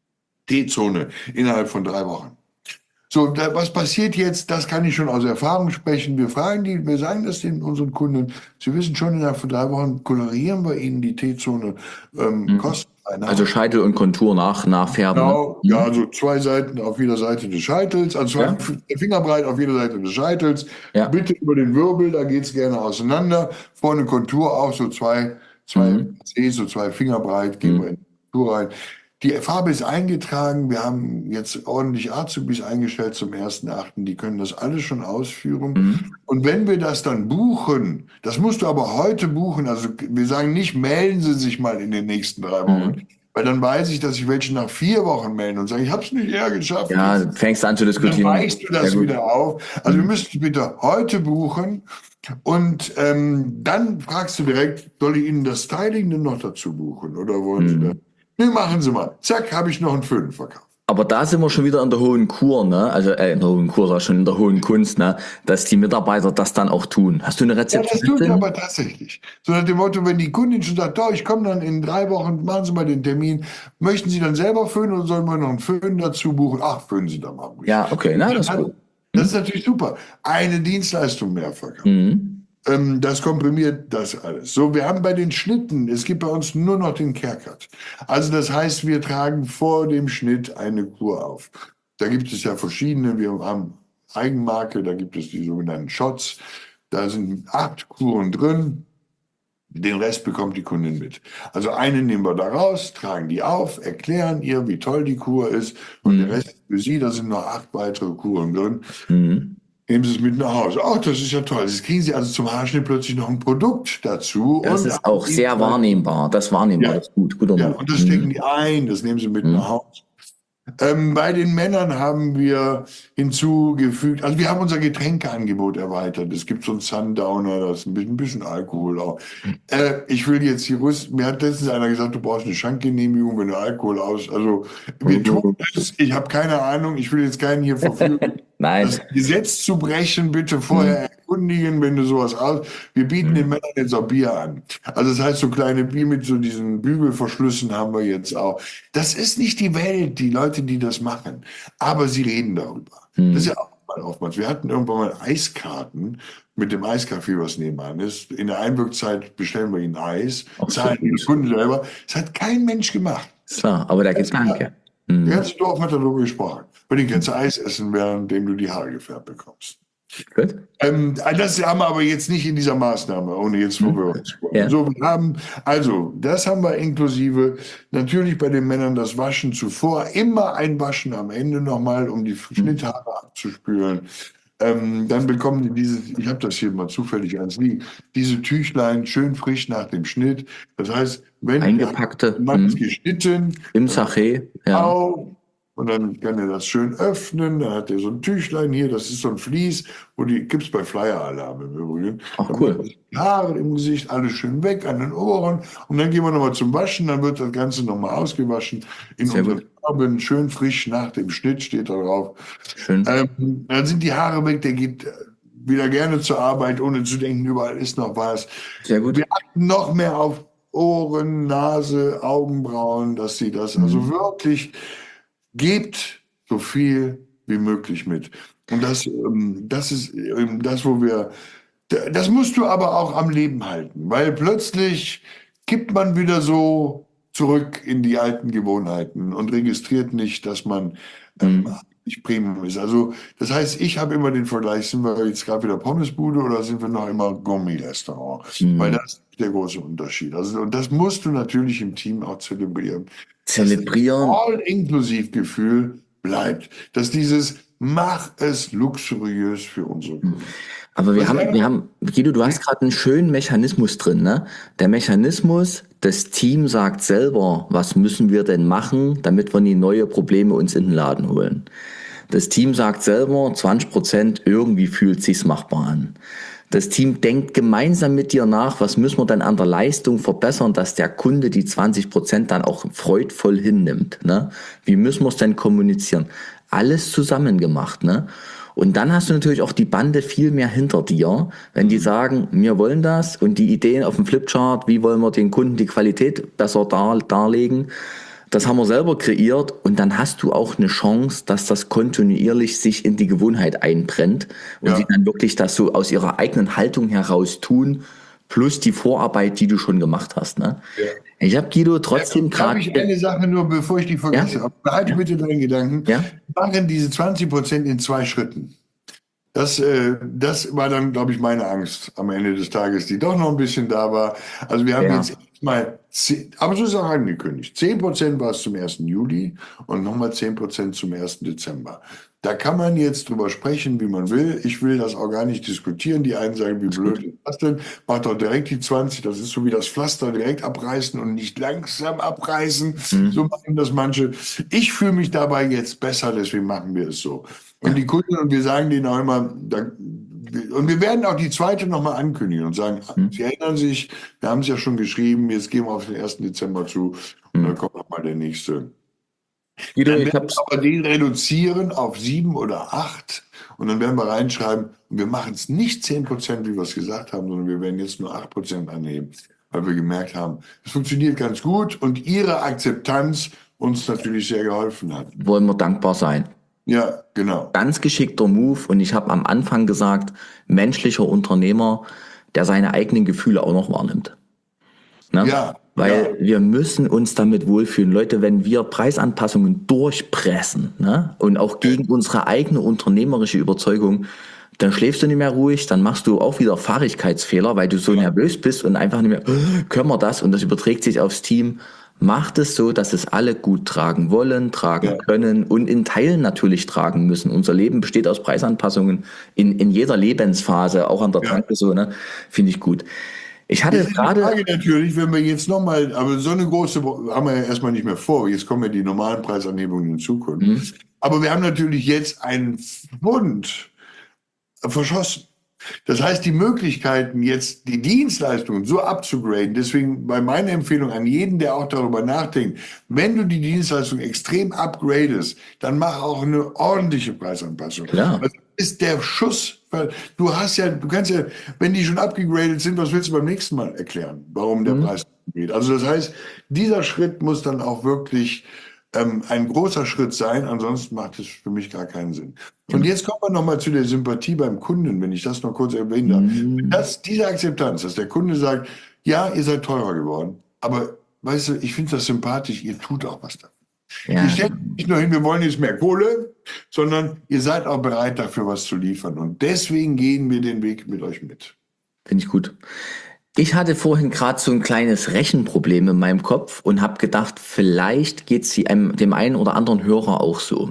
T-Zone innerhalb von drei Wochen. So, da, was passiert jetzt? Das kann ich schon aus Erfahrung sprechen. Wir fragen die, wir sagen das den unseren Kunden. Sie wissen schon, innerhalb von drei Wochen kolorieren wir ihnen die T-Zone ähm, Mhm. kostenfrei nach. Also Scheitel und Kontur nach, nachfärben. Genau, ja, also zwei Seiten auf jeder Seite des Scheitels, also zwei Ja. Fingerbreit auf jeder Seite des Scheitels. Ja. Bitte über den Wirbel, da geht's gerne auseinander. Vorne Kontur auch, so zwei, zwei Mhm. C, so zwei Fingerbreit, gehen Mhm. wir in die Kontur rein. Die Farbe ist eingetragen. Wir haben jetzt ordentlich Azubis eingestellt zum ersten Achten. Die können das alles schon ausführen. Mhm. Und wenn wir das dann buchen, das musst du aber heute buchen. Also wir sagen nicht, melden Sie sich mal in den nächsten drei Wochen. Mhm. Weil dann weiß ich, dass sich welche nach vier Wochen melden und sagen, ich habe es nicht eher geschafft. Ja, Jetzt. du fängst an zu Und dann diskutieren. weichst du Sehr das gut. wieder auf. Also wir Mhm. müssen bitte heute buchen. Und ähm, dann fragst du direkt, soll ich Ihnen das Styling denn noch dazu buchen? Oder wollen Sie das? Mhm. Nee, machen Sie mal. Zack, habe ich noch einen Föhn verkauft. Aber da sind wir schon wieder in der hohen Kur, ne? Also äh, in der hohen Kur, sag ich schon in der hohen Kunst, ne? Dass die Mitarbeiter das dann auch tun. Hast du eine Ja, das tun sie Rezeptionistin? aber tatsächlich. So nach dem Motto, wenn die Kundin schon sagt, doch, ich komme dann in drei Wochen, machen Sie mal den Termin, möchten Sie dann selber föhnen oder sollen wir noch einen Föhn dazu buchen? Ach, föhnen Sie dann mal. Ja, okay, na, das ist gut. Das ist natürlich super. Eine Dienstleistung mehr verkaufen. Mhm. Ähm, das komprimiert das alles. So, wir haben bei den Schnitten, es gibt bei uns nur noch den Care-Cut. Also das heißt, wir tragen vor dem Schnitt eine Kur auf. Da gibt es ja verschiedene, wir haben Eigenmarke, da gibt es die sogenannten Shots. Da sind acht Kuren drin. Den Rest bekommt die Kundin mit. Also eine nehmen wir da raus, tragen die auf, erklären ihr, wie toll die Kur ist. Und der Mhm. Rest ist für sie, da sind noch acht weitere Kuren drin. Mhm. Nehmen Sie es mit nach Hause. Ach, das ist ja toll. Jetzt kriegen Sie also zum Haarschnitt plötzlich noch ein Produkt dazu. Das und ist auch sehr wahrnehmbar. Das wahrnehmbar, Ja, das ist gut. Guter ja, Move. und das stecken die ein, das nehmen Sie mit nach Mhm. Hause. Ähm, bei den Männern haben wir hinzugefügt, also wir haben unser Getränkeangebot erweitert. Es gibt so einen Sundowner, da ist ein bisschen, ein bisschen Alkohol auch. Äh, ich will jetzt hier, rüst- mir hat letztens einer gesagt, du brauchst eine Schankgenehmigung, wenn du Alkohol aus. Also wir tun es, ich habe keine Ahnung, ich will jetzt keinen hier verführen. Nein. Das Gesetz zu brechen, bitte Mhm. vorher erkundigen, wenn du sowas aus. Wir bieten den Mhm. Männern jetzt auch Bier an. Also das heißt, so kleine Bier mit so diesen Bügelverschlüssen haben wir jetzt auch. Das ist nicht die Welt, die Leute, die das machen. Aber sie reden darüber. Das ist Mhm. ja auch mal oftmals. Wir hatten irgendwann mal Eiskarten mit dem Eiscafé, was nebenan ist. In der Einwirkzeit bestellen wir ihnen Eis, Auch so zahlen den gut. Kunden selber. Das hat kein Mensch gemacht. Ist klar, aber der Ganz klar. Gedanke. Der Mhm. ganze Dorf hat darüber gesprochen. Bei denen kannst du Eis essen, währenddem du die Haare gefärbt bekommst. Gut. Ähm, das haben wir aber jetzt nicht in dieser Maßnahme, ohne jetzt Mhm. vorwürfen zu wollen. Ja. So, wir haben, also, das haben wir inklusive, natürlich bei den Männern das Waschen zuvor, immer ein Waschen am Ende nochmal, um die Mhm. Schnitthaare abzuspülen. Ähm, dann bekommen die diese, ich habe das hier mal zufällig ans liegen, diese Tüchlein schön frisch nach dem Schnitt. Das heißt, wenn Eingepackte. der Mann ist Mhm. geschnitten, Im dann Sachet. Ja. auf und dann kann er das schön öffnen. Dann hat er so ein Tüchlein hier, das ist so ein Vlies, wo die gibt's bei Flyer Alarm im Übrigen. Ach, Dann cool. wird die Haare im Gesicht, alles schön weg an den Ohren. Und dann gehen wir nochmal zum Waschen, dann wird das Ganze nochmal ausgewaschen. In Sehr unseren gut. Farben, schön frisch nach dem Schnitt steht da drauf. Schön. Ähm, dann sind die Haare weg, der geht wieder gerne zur Arbeit, ohne zu denken, überall ist noch was. Sehr gut. Wir achten noch mehr auf Ohren, Nase, Augenbrauen, dass sie das also Mhm. wirklich gebt so viel wie möglich mit. Und das, ähm, das ist ähm, das, wo wir, d- das musst du aber auch am Leben halten, weil plötzlich kippt man wieder so zurück in die alten Gewohnheiten und registriert nicht, dass man ähm, Mhm. nicht Premium ist. Also das heißt, ich habe immer den Vergleich, sind wir jetzt gerade wieder Pommesbude oder sind wir noch immer Gourmet-Restaurant? Weil Mhm. das ist der große Unterschied. Also, und das musst du natürlich im Team auch zelebrieren. Das Zelebrieren. All-Inklusiv-Gefühl bleibt, dass dieses mach es luxuriös für unsere Kunden. Aber wir Was haben, er- wir haben, Guido, du hast gerade einen schönen Mechanismus drin, ne? Der Mechanismus, das Team sagt selber, was müssen wir denn machen, damit wir nie neue Probleme uns in den Laden holen. Das Team sagt selber, zwanzig Prozent, irgendwie fühlt sich's machbar an. Das Team denkt gemeinsam mit dir nach, was müssen wir denn an der Leistung verbessern, dass der Kunde die zwanzig Prozent dann auch freudvoll hinnimmt, ne? Wie müssen wir es denn kommunizieren? Alles zusammen gemacht, ne? Und dann hast du natürlich auch die Bande viel mehr hinter dir, wenn die sagen, wir wollen das und die Ideen auf dem Flipchart, wie wollen wir den Kunden die Qualität besser dar, darlegen, das haben wir selber kreiert und dann hast du auch eine Chance, dass das kontinuierlich sich in die Gewohnheit einbrennt und Ja. sie dann wirklich das so aus ihrer eigenen Haltung heraus tun, plus die Vorarbeit, die du schon gemacht hast. Ne? Ja. Ich habe Guido trotzdem Darf gerade... ich eine Sache nur, bevor ich die vergesse, Ja? behalte Ja. bitte deinen Gedanken. Ja? Machen diese zwanzig Prozent in zwei Schritten. Das, äh, das war dann, glaube ich, meine Angst am Ende des Tages, die doch noch ein bisschen da war. Also wir haben Ja. jetzt Mal zehn, aber so ist auch angekündigt. Zehn Prozent war es zum ersten Juli und nochmal zehn Prozent zum ersten Dezember. Da kann man jetzt drüber sprechen, wie man will. Ich will das auch gar nicht diskutieren. Die einen sagen, wie blöd ist das denn? Macht doch direkt die zwanzig. Das ist so wie das Pflaster, direkt abreißen und nicht langsam abreißen. Mhm. So machen das manche. Ich fühle mich dabei jetzt besser, deswegen machen wir es so. Und die Kunden, und wir sagen denen auch immer, da, und wir werden auch die zweite nochmal ankündigen und sagen, Mhm. Sie erinnern sich, wir haben es ja schon geschrieben, jetzt gehen wir auf den ersten Dezember zu und dann kommt nochmal der nächste. Guido, Dann ich werden wir hab's. aber den reduzieren auf sieben oder acht und dann werden wir reinschreiben, wir machen es nicht zehn Prozent, wie wir es gesagt haben, sondern wir werden jetzt nur acht Prozent annehmen, weil wir gemerkt haben, es funktioniert ganz gut und Ihre Akzeptanz uns natürlich sehr geholfen hat. Wollen wir dankbar sein. Ja, genau. Ganz geschickter Move und ich habe am Anfang gesagt, menschlicher Unternehmer, der seine eigenen Gefühle auch noch wahrnimmt. Ne? Ja, Weil wir müssen uns damit wohlfühlen. Leute, wenn wir Preisanpassungen durchpressen, ne, und auch gegen unsere eigene unternehmerische Überzeugung, dann schläfst du nicht mehr ruhig, dann machst du auch wieder Fahrigkeitsfehler, weil du so nervös bist und einfach nicht mehr, "Oh, können wir das?" Und das überträgt sich aufs Team. Macht es so, dass es alle gut tragen wollen, tragen Ja. können und in Teilen natürlich tragen müssen. Unser Leben besteht aus Preisanpassungen in, in jeder Lebensphase, auch an der Ja. Tanke so, ne, finde ich gut. Ich hatte Jetzt ist die gerade, Frage natürlich, wenn wir jetzt nochmal, aber so eine große haben wir ja erstmal nicht mehr vor. Jetzt kommen ja die normalen Preisanhebungen in Zukunft. Mhm. Aber wir haben natürlich jetzt einen Fund verschossen. Das heißt, die Möglichkeiten, jetzt die Dienstleistungen so abzugraden, deswegen bei meiner Empfehlung an jeden, der auch darüber nachdenkt, wenn du die Dienstleistung extrem upgradest, dann mach auch eine ordentliche Preisanpassung. Klar. Das ist der Schuss, weil du hast ja, du kannst ja, wenn die schon abgegradet sind, was willst du beim nächsten Mal erklären, warum der Mhm. Preis geht? Also das heißt, dieser Schritt muss dann auch wirklich ähm, ein großer Schritt sein, ansonsten macht es für mich gar keinen Sinn. Und jetzt kommen wir nochmal zu der Sympathie beim Kunden, wenn ich das noch kurz erwähnen darf. Mhm. Das, diese Akzeptanz, dass der Kunde sagt, ja, ihr seid teurer geworden, aber weißt du, ich finde das sympathisch, ihr tut auch was dafür. Ja. Ihr stellt nicht nur hin, wir wollen jetzt mehr Kohle, sondern ihr seid auch bereit dafür, was zu liefern. Und deswegen gehen wir den Weg mit euch mit. Finde ich gut. Ich hatte vorhin gerade so ein kleines Rechenproblem in meinem Kopf und habe gedacht, vielleicht geht es dem einen oder anderen Hörer auch so.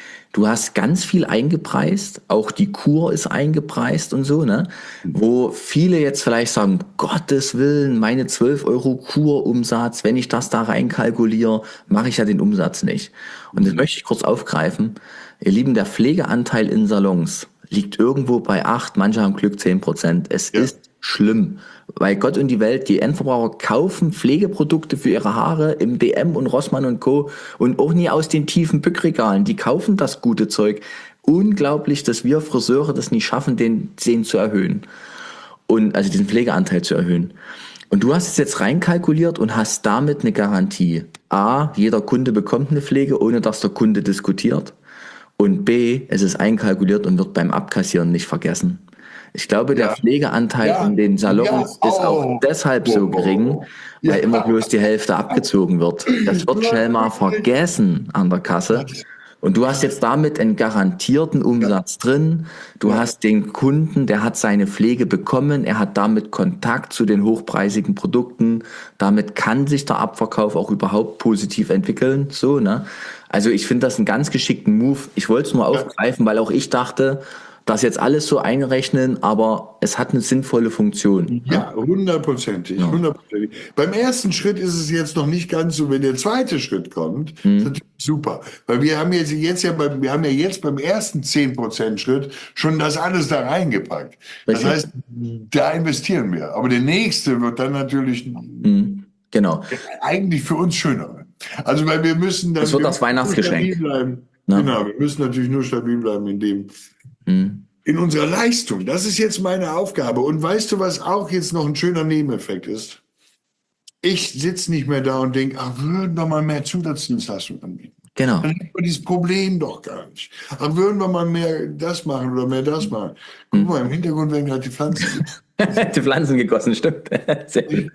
Du hast ganz viel eingepreist, auch die Kur ist eingepreist und so, ne? Wo viele jetzt vielleicht sagen, Gottes Willen, meine zwölf Euro Kurumsatz, wenn ich das da reinkalkuliere, mache ich ja den Umsatz nicht. Und das möchte ich kurz aufgreifen. Ihr Lieben, der Pflegeanteil in Salons liegt irgendwo bei acht, manche haben Glück zehn Prozent. Es Ja. ist schlimm, weil Gott und die Welt, die Endverbraucher kaufen Pflegeprodukte für ihre Haare im D M und Rossmann und Co. und auch nie aus den tiefen Bückregalen. Die kaufen das gute Zeug. Unglaublich, dass wir Friseure das nicht schaffen, den, den zu erhöhen. Und also diesen Pflegeanteil zu erhöhen. Und du hast es jetzt reinkalkuliert und hast damit eine Garantie. A, jeder Kunde bekommt eine Pflege, ohne dass der Kunde diskutiert. Und B, es ist einkalkuliert und wird beim Abkassieren nicht vergessen. Ich glaube, der Ja. Pflegeanteil Ja. in den Salons Ja. ist auch Oh. deshalb so Oh. gering, weil Ja. immer bloß die Hälfte abgezogen wird. Das wird schnell mal vergessen an der Kasse. Und du hast jetzt damit einen garantierten Umsatz drin. Du Ja. hast den Kunden, der hat seine Pflege bekommen. Er hat damit Kontakt zu den hochpreisigen Produkten. Damit kann sich der Abverkauf auch überhaupt positiv entwickeln. So, ne? Also ich finde das einen ganz geschickten Move. Ich wollte es nur aufgreifen, weil auch ich dachte, das jetzt alles so einrechnen, aber es hat eine sinnvolle Funktion. Ja, hundertprozentig, Ja. hundertprozentig. Beim ersten Schritt ist es jetzt noch nicht ganz so, wenn der zweite Schritt kommt, ist natürlich super. Weil wir haben jetzt, jetzt ja beim, wir haben ja jetzt beim ersten zehn Prozent Schritt schon das alles da reingepackt. Das Richtig. heißt, da investieren wir. Aber der nächste wird dann natürlich Mhm. Genau. eigentlich für uns schöner. Also, weil wir müssen dann. Das wird wir das müssen Weihnachtsgeschenk. stabil bleiben. Ja. Genau, wir müssen natürlich nur stabil bleiben in dem, Mhm. in unserer Leistung. Das ist jetzt meine Aufgabe. Und weißt du, was auch jetzt noch ein schöner Nebeneffekt ist? Ich sitze nicht mehr da und denke, ach, würden wir mal mehr Zusatzdienstleistungen anbieten. Genau. Dann hätten wir dieses Problem doch gar nicht. Ach, würden wir mal mehr das machen oder mehr das machen. Guck mal, im Hintergrund werden gerade die Pflanzen. Die Pflanzen gegossen, stimmt. Sehr gut.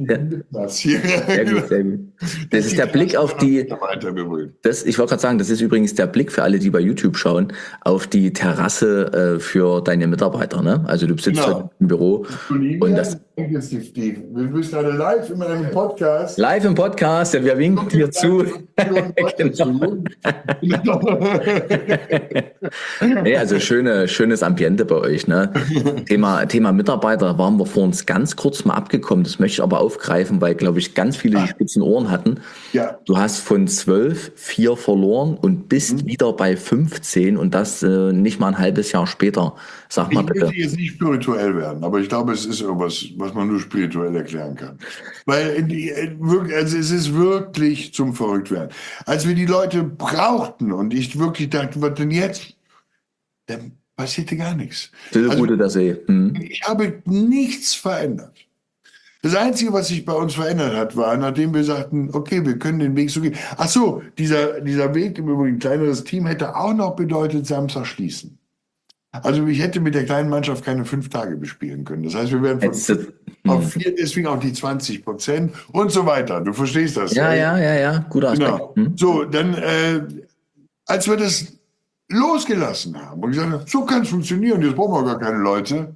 Das hier. Sehr gut, sehr gut. Das ist der Blick auf die, das, ich wollte gerade sagen, das ist übrigens der Blick für alle, die bei YouTube schauen, auf die Terrasse äh, für deine Mitarbeiter. Ne? Also du sitzt Genau. heute im Büro und das, Danke, Steve. Steve. Wir bist gerade live in einem Podcast. Live im Podcast, ja, wir winken dir zu. Genau. Nee, also schöne, schönes Ambiente bei euch, ne? Thema, Thema Mitarbeiter waren wir vor uns ganz kurz mal abgekommen. Das möchte ich aber aufgreifen, weil, glaube ich, ganz viele die spitzen Ohren hatten. Ja. Du hast von zwölf vier verloren und bist Mhm. wieder bei fünfzehn und das äh, nicht mal ein halbes Jahr später. Sag mal Ich bitte. möchte jetzt nicht spirituell werden, aber ich glaube, es ist irgendwas, was man nur spirituell erklären kann. Weil in die, wirklich, also es ist wirklich zum Verrücktwerden. Als wir die Leute brauchten und ich wirklich dachte, was denn jetzt? Dann passierte gar nichts. Still Also Ruhe der See. Hm. ich habe nichts verändert. Das Einzige, was sich bei uns verändert hat, war, nachdem wir sagten, okay, wir können den Weg so gehen. Ach so, dieser, dieser Weg, im Übrigen kleineres Team, hätte auch noch bedeutet, Samstag schließen. Also ich hätte mit der kleinen Mannschaft keine fünf Tage bespielen können. Das heißt, wir wären von Jetzt, fünf auf vier, deswegen auch die zwanzig Prozent und so weiter. Du verstehst das. ja, ja, ja, ja, guter Aspekt. Genau. Hm. So, dann, äh, als wir das losgelassen haben und gesagt haben, so kann es funktionieren, jetzt brauchen wir gar keine Leute,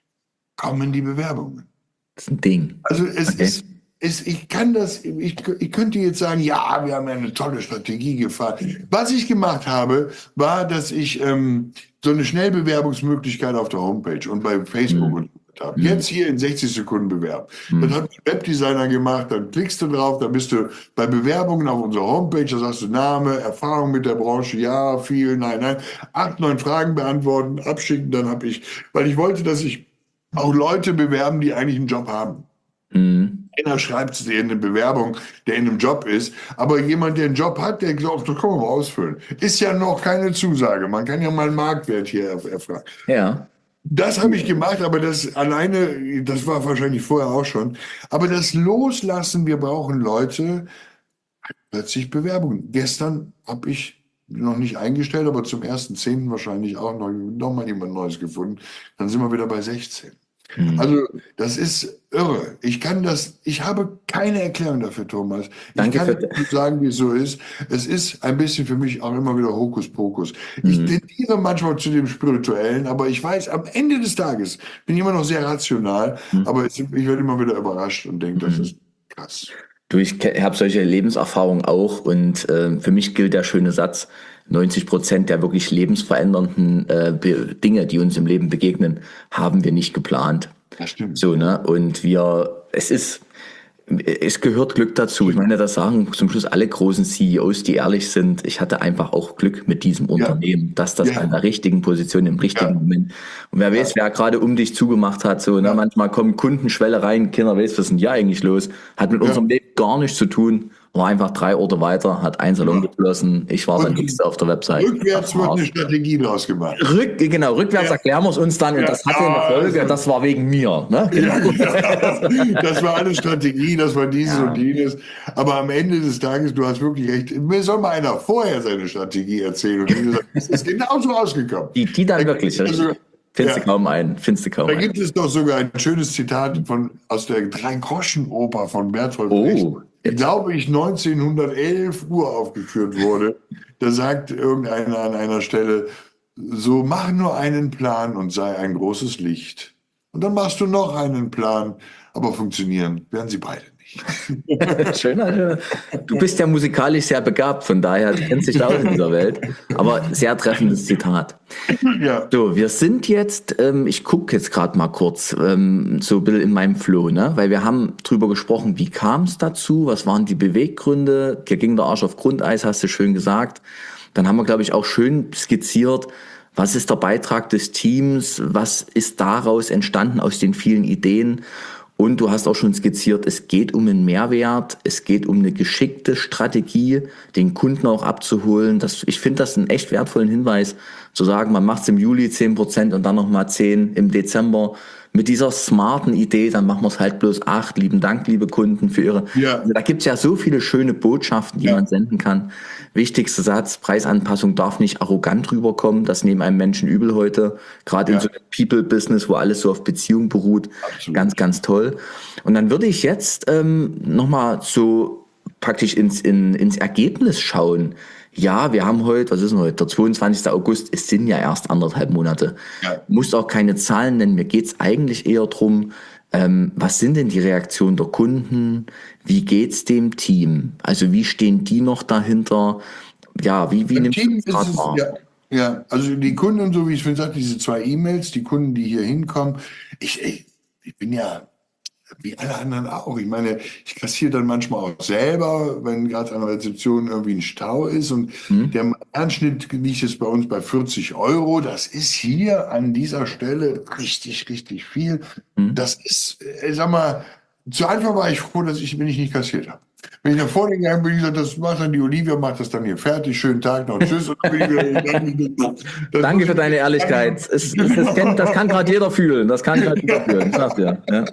kommen die Bewerbungen. Das ist ein Ding. Also es Okay. ist, es, ich kann das, ich, ich könnte jetzt sagen, ja, wir haben ja eine tolle Strategie gefahren. Was ich gemacht habe, war, dass ich ähm, so eine Schnellbewerbungsmöglichkeit auf der Homepage und bei Facebook Mhm. und habe. Jetzt hier in sechzig Sekunden bewerben. Mhm. Das hat ein Webdesigner gemacht, dann klickst du drauf, dann bist du bei Bewerbungen auf unserer Homepage, da sagst du Name, Erfahrung mit der Branche, ja, viel, nein, nein. Acht, neun Fragen beantworten, abschicken, dann habe ich, weil ich wollte, dass ich auch Leute bewerben, die eigentlich einen Job haben. Mhm. Einer schreibt dir eine Bewerbung, der in einem Job ist, aber jemand, der einen Job hat, der sagt, das kann man ausfüllen. Ist ja noch keine Zusage. Man kann ja mal einen Marktwert hier erf- erfragen. Ja. Das habe ich gemacht, aber das alleine, das war wahrscheinlich vorher auch schon. Aber das Loslassen, wir brauchen Leute, plötzlich Bewerbungen. Gestern habe ich noch nicht eingestellt, aber zum ersten Zehnten wahrscheinlich auch noch, noch mal jemand Neues gefunden. Dann sind wir wieder bei sechzehn. Mhm. Also das ist irre. Ich kann das, ich habe keine Erklärung dafür, Thomas. Ich Danke kann für- nicht sagen, wie es so ist. Es ist ein bisschen für mich auch immer wieder Hokuspokus. Ich Mhm. tendiere manchmal zu dem Spirituellen, aber ich weiß, am Ende des Tages bin ich immer noch sehr rational, Mhm. aber es, ich werde immer wieder überrascht und denke, das Mhm. ist krass. Du, ich habe solche Lebenserfahrungen auch und äh, für mich gilt der schöne Satz, neunzig Prozent der wirklich lebensverändernden äh, Be- Dinge, die uns im Leben begegnen, haben wir nicht geplant. Das stimmt. So, ne? Und wir, es ist, es gehört Glück dazu. Ich meine, das sagen zum Schluss alle großen C E Os, die ehrlich sind. Ich hatte einfach auch Glück mit diesem Unternehmen, dass das Ja. an der richtigen Position im richtigen Ja. Moment. Und wer weiß, wer gerade um dich zugemacht hat, so, ne? Ja. Manchmal kommen Kundenschwelle rein, Kinder weiß, was ist denn hier eigentlich los? Hat mit Ja. unserem Leben gar nichts zu tun. War einfach drei Orte weiter, hat ein Salon Ja. geschlossen. Ich war der Und Nächste auf der Website. Rückwärts wird eine Strategie draus gemacht. Rück, genau, rückwärts Ja. erklären wir es uns dann und Ja. das hatte eine Ja, Folge, also- das war wegen mir. Ne? Ja, das war alles Strategie, das war dieses Ja. und jenes. Aber am Ende des Tages, du hast wirklich recht, mir soll mal einer vorher seine Strategie erzählen und wie gesagt, es ist genauso rausgekommen. Die, die dann wirklich, Also, richtig. Findest ja. du kaum ein, findest du kaum Da ein. gibt es doch sogar ein schönes Zitat von, aus der Drei-Groschen-Oper von Bertolt Oh, Brecht, die, jetzt. glaube ich, neunzehnhundertelf uraufgeführt wurde. Da sagt irgendeiner an einer Stelle, so mach nur einen Plan und sei ein großes Licht. Und dann machst du noch einen Plan, aber funktionieren werden sie beide nicht. Schöner, schöner. Du bist ja musikalisch sehr begabt, von daher du kennst dich da aus in dieser Welt. Aber sehr treffendes Zitat. Ja, So, wir sind jetzt, ähm, ich gucke jetzt gerade mal kurz, ähm, so ein bisschen in meinem Flow, ne? Weil wir haben drüber gesprochen, wie kam es dazu, was waren die Beweggründe, dir ging der Arsch auf Grundeis, hast du schön gesagt. Dann haben wir, glaube ich, auch schön skizziert, was ist der Beitrag des Teams, was ist daraus entstanden aus den vielen Ideen. Und du hast auch schon skizziert, es geht um einen Mehrwert, es geht um eine geschickte Strategie, den Kunden auch abzuholen. Das, ich finde das einen echt wertvollen Hinweis, zu sagen, man macht es im Juli zehn Prozent und dann nochmal zehn im Dezember. Mit dieser smarten Idee, dann machen wir es halt bloß acht. Lieben Dank, liebe Kunden, für Ihre... Ja. Also da gibt es ja so viele schöne Botschaften, die Ja. man senden kann. Wichtigster Satz, Preisanpassung darf nicht arrogant rüberkommen. Das nehmen einem Menschen übel heute. Gerade Ja. in so einem People-Business, wo alles so auf Beziehung beruht. Absolut. Ganz, ganz toll. Und dann würde ich jetzt ähm, nochmal so praktisch ins, in, ins Ergebnis schauen. Ja, wir haben heute, was ist denn heute, der zweiundzwanzigster August, es sind ja erst anderthalb Monate. Ja. Du musst auch keine Zahlen nennen, mir geht's eigentlich eher drum, Ähm, was sind denn die Reaktionen der Kunden? Wie geht's dem Team? Also wie stehen die noch dahinter? Ja, wie, wie Im nimmst du Team das ist gerade es, wahr? ja, ja, also die Kunden, so wie ich schon sagte, diese zwei E-Mails, die Kunden, die hier hinkommen, ich, ich, ich bin ja wie alle anderen auch. Ich meine, ich kassiere dann manchmal auch selber, wenn gerade an der Rezeption irgendwie ein Stau ist und Hm? der Anschnitt liegt jetzt bei uns bei vierzig Euro. Das ist hier an dieser Stelle richtig, richtig viel. Hm? Das ist, äh, sag mal, zu Anfang war ich froh, dass ich, wenn ich nicht kassiert habe. Wenn ich nach vorne gegangen bin, ich gesagt, das macht dann die Olivia, macht das dann hier fertig, schönen Tag noch, tschüss. Und dann bin ich wieder, das Danke muss für ich deine Ehrlichkeit. Es, es, das, kennt, das kann gerade jeder fühlen. Das kann gerade jeder fühlen. Ich sag's dir. Ja.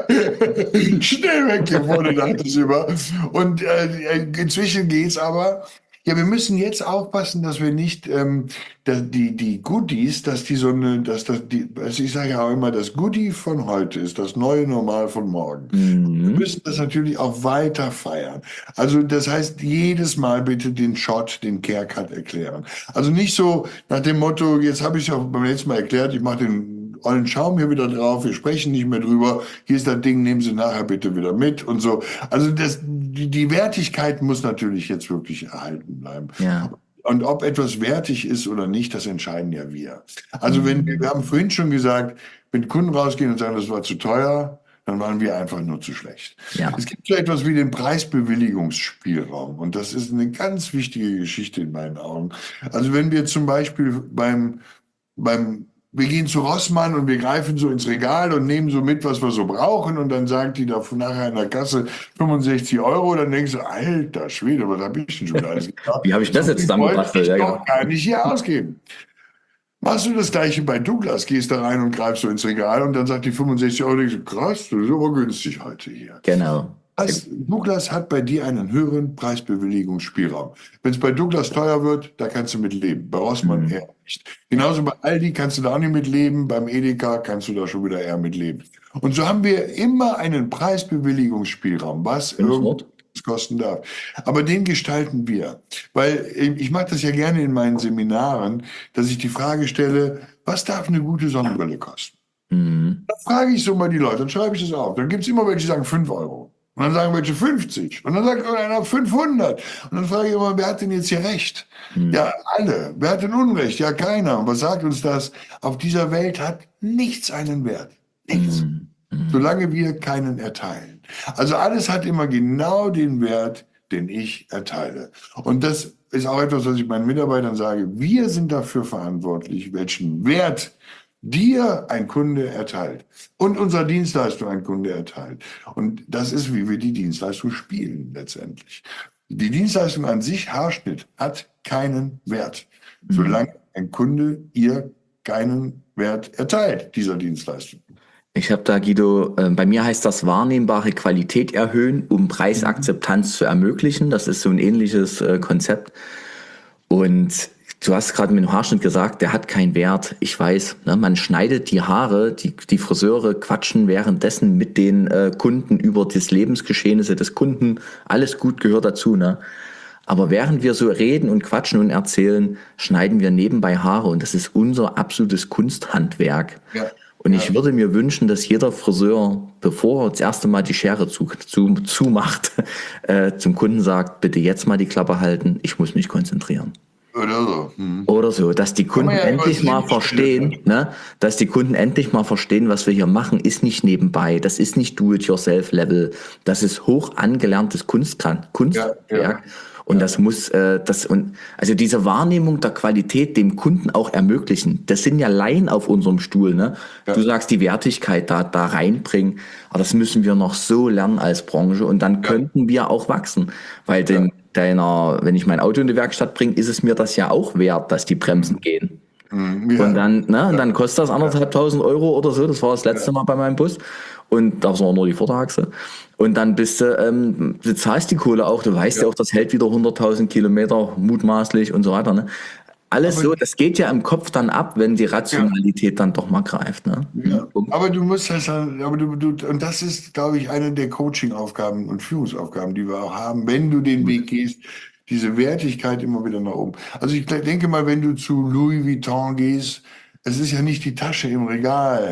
Schnell weg hier vorne, dachte ich immer. Und äh, inzwischen geht's aber. Ja, wir müssen jetzt aufpassen, dass wir nicht ähm, dass die, die Goodies, dass die so eine, dass das die, also ich sage ja auch immer, das Goodie von heute ist das neue Normal von morgen. Wir Mhm. müssen das natürlich auch weiter feiern. Also das heißt, jedes Mal bitte den Shot, den Care-Cut erklären. Also nicht so nach dem Motto, jetzt habe ich es ja beim letzten Mal erklärt, ich mache den ollen Schaum hier wieder drauf, wir sprechen nicht mehr drüber, hier ist das Ding, nehmen Sie nachher bitte wieder mit und so. Also das, die, die Wertigkeit muss natürlich jetzt wirklich erhalten bleiben. Ja. Und ob etwas wertig ist oder nicht, das entscheiden ja wir. Also wenn wir, wir Mhm. haben vorhin schon gesagt, wenn Kunden rausgehen und sagen, das war zu teuer, dann waren wir einfach nur zu schlecht. Ja. Es gibt so etwas wie den Preisbewilligungsspielraum und das ist eine ganz wichtige Geschichte in meinen Augen. Also wenn wir zum Beispiel beim, beim wir gehen zu Rossmann und wir greifen so ins Regal und nehmen so mit, was wir so brauchen und dann sagt die da nachher in der Kasse fünfundsechzig Euro, dann denkst du, alter Schwede, was habe ich denn schon wieder alles gekauft? Wie habe ich das So jetzt viel wollte zusammengebastelt? ich Ja, doch genau. gar nicht hier ausgeben. Machst du das gleiche bei Douglas, gehst da rein und greifst so ins Regal und dann sagt die fünfundsechzig Euro, denkst du, krass, das ist aber günstig heute hier. Genau. Sehr Das, gut. Douglas hat bei dir einen höheren Preisbewilligungsspielraum. Wenn es bei Douglas teuer wird, da kannst du mit leben. Bei Rossmann Mhm. eher nicht. Genauso bei Aldi kannst du da auch nicht mit leben. Beim Edeka kannst du da schon wieder eher mit leben. Und so haben wir immer einen Preisbewilligungsspielraum, was Schönes irgendwas Wort. kosten darf. Aber den gestalten wir. Weil ich mache das ja gerne in meinen Seminaren, dass ich die Frage stelle, was darf eine gute Sonnenbrille kosten? Mhm. Dann frage ich so mal die Leute, dann schreibe ich das auf. Dann gibt es immer welche, die sagen fünf Euro. Und dann sagen welche fünfzig. Und dann sagt einer fünfhundert. Und dann frage ich immer, wer hat denn jetzt hier recht? Mhm. Ja, alle. Wer hat denn Unrecht? Ja, keiner. Und was sagt uns das? Auf dieser Welt hat nichts einen Wert. Nichts. Mhm. Mhm. Solange wir keinen erteilen. Also alles hat immer genau den Wert, den ich erteile. Und das ist auch etwas, was ich meinen Mitarbeitern sage. Wir sind dafür verantwortlich, welchen Wert dir ein Kunde erteilt und unserer Dienstleistung ein Kunde erteilt. Und das ist, wie wir die Dienstleistung spielen letztendlich. Die Dienstleistung an sich, Haarschnitt, hat keinen Wert, Mhm. solange ein Kunde ihr keinen Wert erteilt, dieser Dienstleistung. Ich habe da, Guido, äh, bei mir heißt das wahrnehmbare Qualität erhöhen, um Preisakzeptanz zu ermöglichen. Das ist so ein ähnliches äh, Konzept. Und du hast gerade mit dem Haarschnitt gesagt, der hat keinen Wert. Ich weiß, ne, man schneidet die Haare, die, die Friseure quatschen währenddessen mit den äh, Kunden über das Lebensgeschehnisse des Kunden. Alles gut gehört dazu, ne? Aber während wir so reden und quatschen und erzählen, schneiden wir nebenbei Haare und das ist unser absolutes Kunsthandwerk. Ja, Und ich ja. würde mir wünschen, dass jeder Friseur, bevor er das erste Mal die Schere zu, zu, zumacht, äh, zum Kunden sagt, bitte jetzt mal die Klappe halten, ich muss mich konzentrieren. Oder so. Hm. Oder so, dass die Kann man Kunden ja über endlich mal Sinnstelle. verstehen, ne, dass die Kunden endlich mal verstehen, was wir hier machen, ist nicht nebenbei, das ist nicht Do-it-yourself-Level, das ist hoch angelerntes Kunstkran- Ja, Kunsthandwerk ja, und das muss, äh, das und also diese Wahrnehmung der Qualität dem Kunden auch ermöglichen. Das sind ja Laien auf unserem Stuhl, ne? Du ja, sagst die Wertigkeit da da reinbringen, aber das müssen wir noch so lernen als Branche und dann ja, könnten wir auch wachsen, weil ja. den deiner, wenn ich mein Auto in die Werkstatt bringe, ist es mir das ja auch wert, dass die Bremsen Hm, gehen. hm, Und ja, dann, ne, und ja, dann kostet das ja, anderthalbtausend Euro oder so. Das war das letzte ja, Mal bei meinem Bus. Und da war nur die Vorderachse. Und dann bist du, ähm, du zahlst die Kohle auch. Du weißt ja ja. auch, das hält wieder hunderttausend Kilometer mutmaßlich und so weiter. Ne? Alles Aber, so, das geht ja im Kopf dann ab, wenn die ja, Rationalität dann doch mal greift. Ne? Hm, ja. Punkt. Aber du musst das, dann- aber du, du, und das ist, glaube ich, eine der Coaching-Aufgaben und Führungsaufgaben, die wir auch haben, wenn du den Weg gehst, diese Wertigkeit immer wieder nach oben. Also ich denke mal, wenn du zu Louis Vuitton gehst, es ist ja nicht die Tasche im Regal,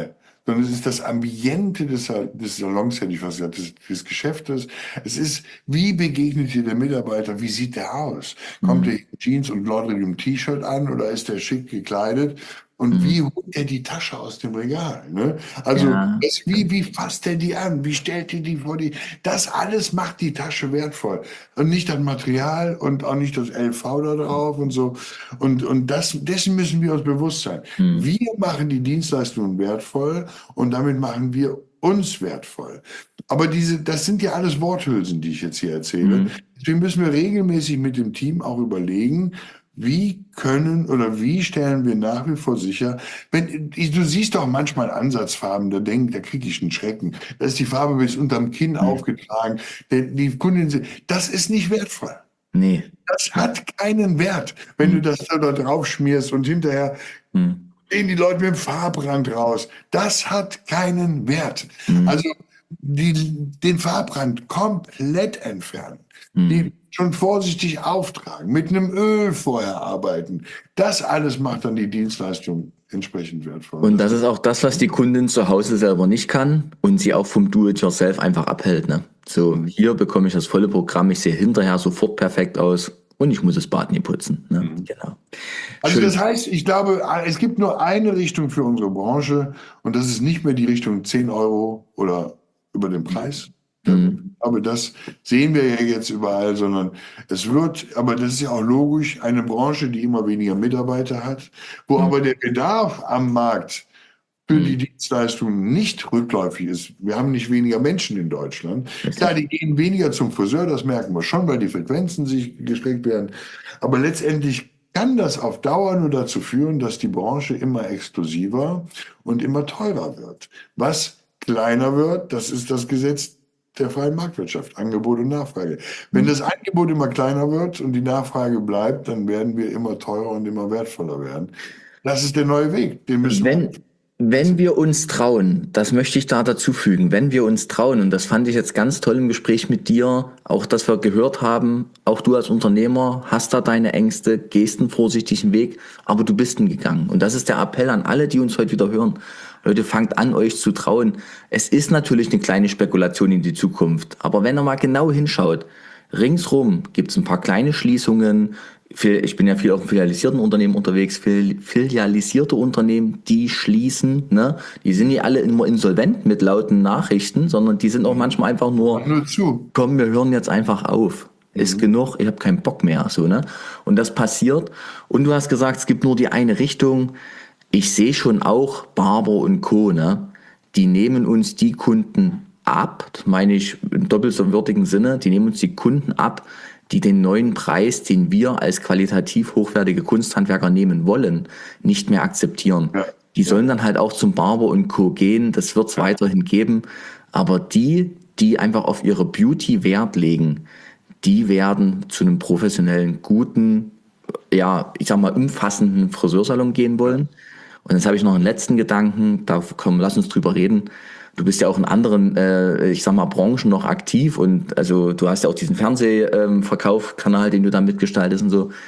sondern es ist das Ambiente des, des Salons, hätte ich fast gesagt, des, des Geschäftes. Es ist, wie begegnet dir der Mitarbeiter, wie sieht der aus? Kommt er Mhm. in Jeans und lordrigem T-Shirt an oder ist er schick gekleidet? Und Mhm. wie holt er die Tasche aus dem Regal? Ne? Also, Ja. das, wie, wie fasst er die an? Wie stellt er die vor die? Das alles macht die Tasche wertvoll. Und nicht das Material und auch nicht das L V da drauf und so. Und, und das, dessen müssen wir uns bewusst sein. Mhm. Wir machen die Dienstleistungen wertvoll und damit machen wir uns wertvoll. Aber diese, das sind ja alles Worthülsen, die ich jetzt hier erzähle. Mhm. Deswegen müssen wir regelmäßig mit dem Team auch überlegen, wie können oder wie stellen wir nach wie vor sicher, wenn, du siehst doch manchmal Ansatzfarben, da denk, da kriege ich einen Schrecken. Da ist die Farbe bis unterm Kinn Mhm. aufgetragen. Der, die Kundin, das ist nicht wertvoll. Nee. Das hat keinen Wert, wenn du Mhm. das da drauf schmierst und hinterher Mhm. gehen die Leute mit dem Farbrand raus. Das hat keinen Wert. Mhm. Also die, den Farbrand komplett entfernen. Mhm. Die schon vorsichtig auftragen, mit einem Öl vorher arbeiten. Das alles macht dann die Dienstleistung entsprechend wertvoll. Und das ist auch das, was die Kundin zu Hause selber nicht kann und sie auch vom Do-it-yourself einfach abhält. Ne? So, Mhm. hier bekomme ich das volle Programm, ich sehe hinterher sofort perfekt aus und ich muss das Bad nie putzen. Ne? Mhm. Genau. Also Schön. das heißt, ich glaube, es gibt nur eine Richtung für unsere Branche und das ist nicht mehr die Richtung zehn Euro oder über den Preis. Mhm. Aber das sehen wir ja jetzt überall, sondern es wird, aber das ist ja auch logisch, eine Branche, die immer weniger Mitarbeiter hat, wo Mhm. aber der Bedarf am Markt für die Mhm. Dienstleistungen nicht rückläufig ist. Wir haben nicht weniger Menschen in Deutschland. Klar, Richtig. die gehen weniger zum Friseur, das merken wir schon, weil die Frequenzen sich gestreckt werden. Aber letztendlich kann das auf Dauer nur dazu führen, dass die Branche immer exklusiver und immer teurer wird. Was kleiner wird, das ist das Gesetz der freien Marktwirtschaft, Angebot und Nachfrage. Wenn Mhm. das Angebot immer kleiner wird und die Nachfrage bleibt, dann werden wir immer teurer und immer wertvoller werden. Das ist der neue Weg, den müssen wir Wenn, wenn wir uns trauen, das möchte ich da dazu fügen, wenn wir uns trauen, und das fand ich jetzt ganz toll im Gespräch mit dir, auch dass wir gehört haben, auch du als Unternehmer hast da deine Ängste, gehst einen vorsichtigen Weg, aber du bist ihn gegangen. Und das ist der Appell an alle, die uns heute wieder hören. Leute, fangt an, euch zu trauen. Es ist natürlich eine kleine Spekulation in die Zukunft, aber wenn ihr mal genau hinschaut, ringsrum gibt es ein paar kleine Schließungen. Ich bin ja viel auf filialisierten Unternehmen unterwegs, filialisierte Unternehmen, die schließen, ne? Die sind nicht alle immer insolvent mit lauten Nachrichten, sondern die sind auch manchmal einfach nur, nur zu. komm, wir hören jetzt einfach auf. Ist Mhm. genug, ich habe keinen Bock mehr, so, ne? Und das passiert. Und du hast gesagt, es gibt nur die eine Richtung. Ich sehe schon auch Barber und Co., ne? Die nehmen uns die Kunden ab, das meine ich im doppelt so würdigen Sinne, die nehmen uns die Kunden ab, die den neuen Preis, den wir als qualitativ hochwertige Kunsthandwerker nehmen wollen, nicht mehr akzeptieren. Ja. Die sollen dann halt auch zum Barber und Co. gehen, das wird es weiterhin geben, aber die, die einfach auf ihre Beauty Wert legen, die werden zu einem professionellen, guten, ja, ich sag mal, umfassenden Friseursalon gehen wollen. Und jetzt habe ich noch einen letzten Gedanken, da komm, lass uns drüber reden. Du bist ja auch in anderen, äh, ich sag mal, Branchen noch aktiv und also du hast ja auch diesen Fernsehverkaufskanal, den du da mitgestaltest und so.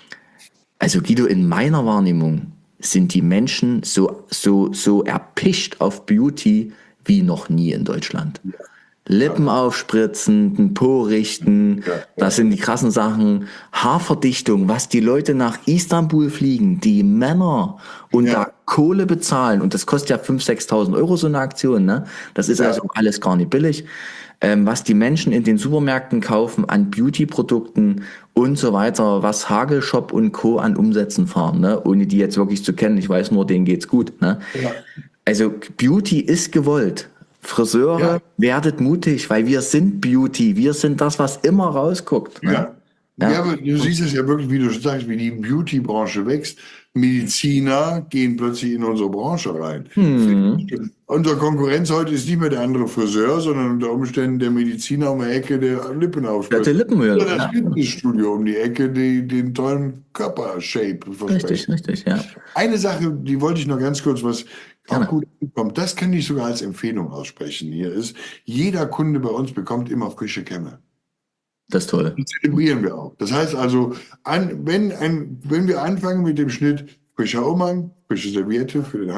Also Guido, in meiner Wahrnehmung sind die Menschen so, so, so erpicht auf Beauty wie noch nie in Deutschland. Lippen aufspritzen, den Po richten, Ja, ja. das sind die krassen Sachen. Haarverdichtung, was die Leute nach Istanbul fliegen, die Männer und Ja. da Kohle bezahlen und das kostet ja fünftausend, sechstausend Euro so eine Aktion, ne? Das ist Ja. also alles gar nicht billig. Ähm, was die Menschen in den Supermärkten kaufen an Beauty-Produkten und so weiter, was Hagelshop und Co. an Umsätzen fahren, ne? Ohne die jetzt wirklich zu kennen, ich weiß nur, denen geht's gut, ne? Ja. Also Beauty ist gewollt. Friseure, Ja. werdet mutig, weil wir sind Beauty. Wir sind das, was immer rausguckt. Ne? Ja. Ja. Ja, aber du siehst es ja wirklich, wie du sagst, wie die Beauty-Branche wächst. Mediziner gehen plötzlich in unsere Branche rein. Hm. Unsere Konkurrenz heute ist nicht mehr der andere Friseur, sondern unter Umständen der Mediziner um die Ecke, der Lippen Der aufspritzt. Lippenöl. Oder das Ja. Fitnessstudio um die Ecke, die den tollen Körpershape versprechen. Richtig, richtig, ja. Eine Sache, die wollte ich noch ganz kurz, was Gerne. auch gut kommt, das kann ich sogar als Empfehlung aussprechen hier, ist, jeder Kunde bei uns bekommt immer frische Kämme. Das ist toll. Das zelebrieren wir auch. Das heißt also, an, wenn, ein, wenn wir anfangen mit dem Schnitt, frischer Umhang, frische Serviette für den Hals,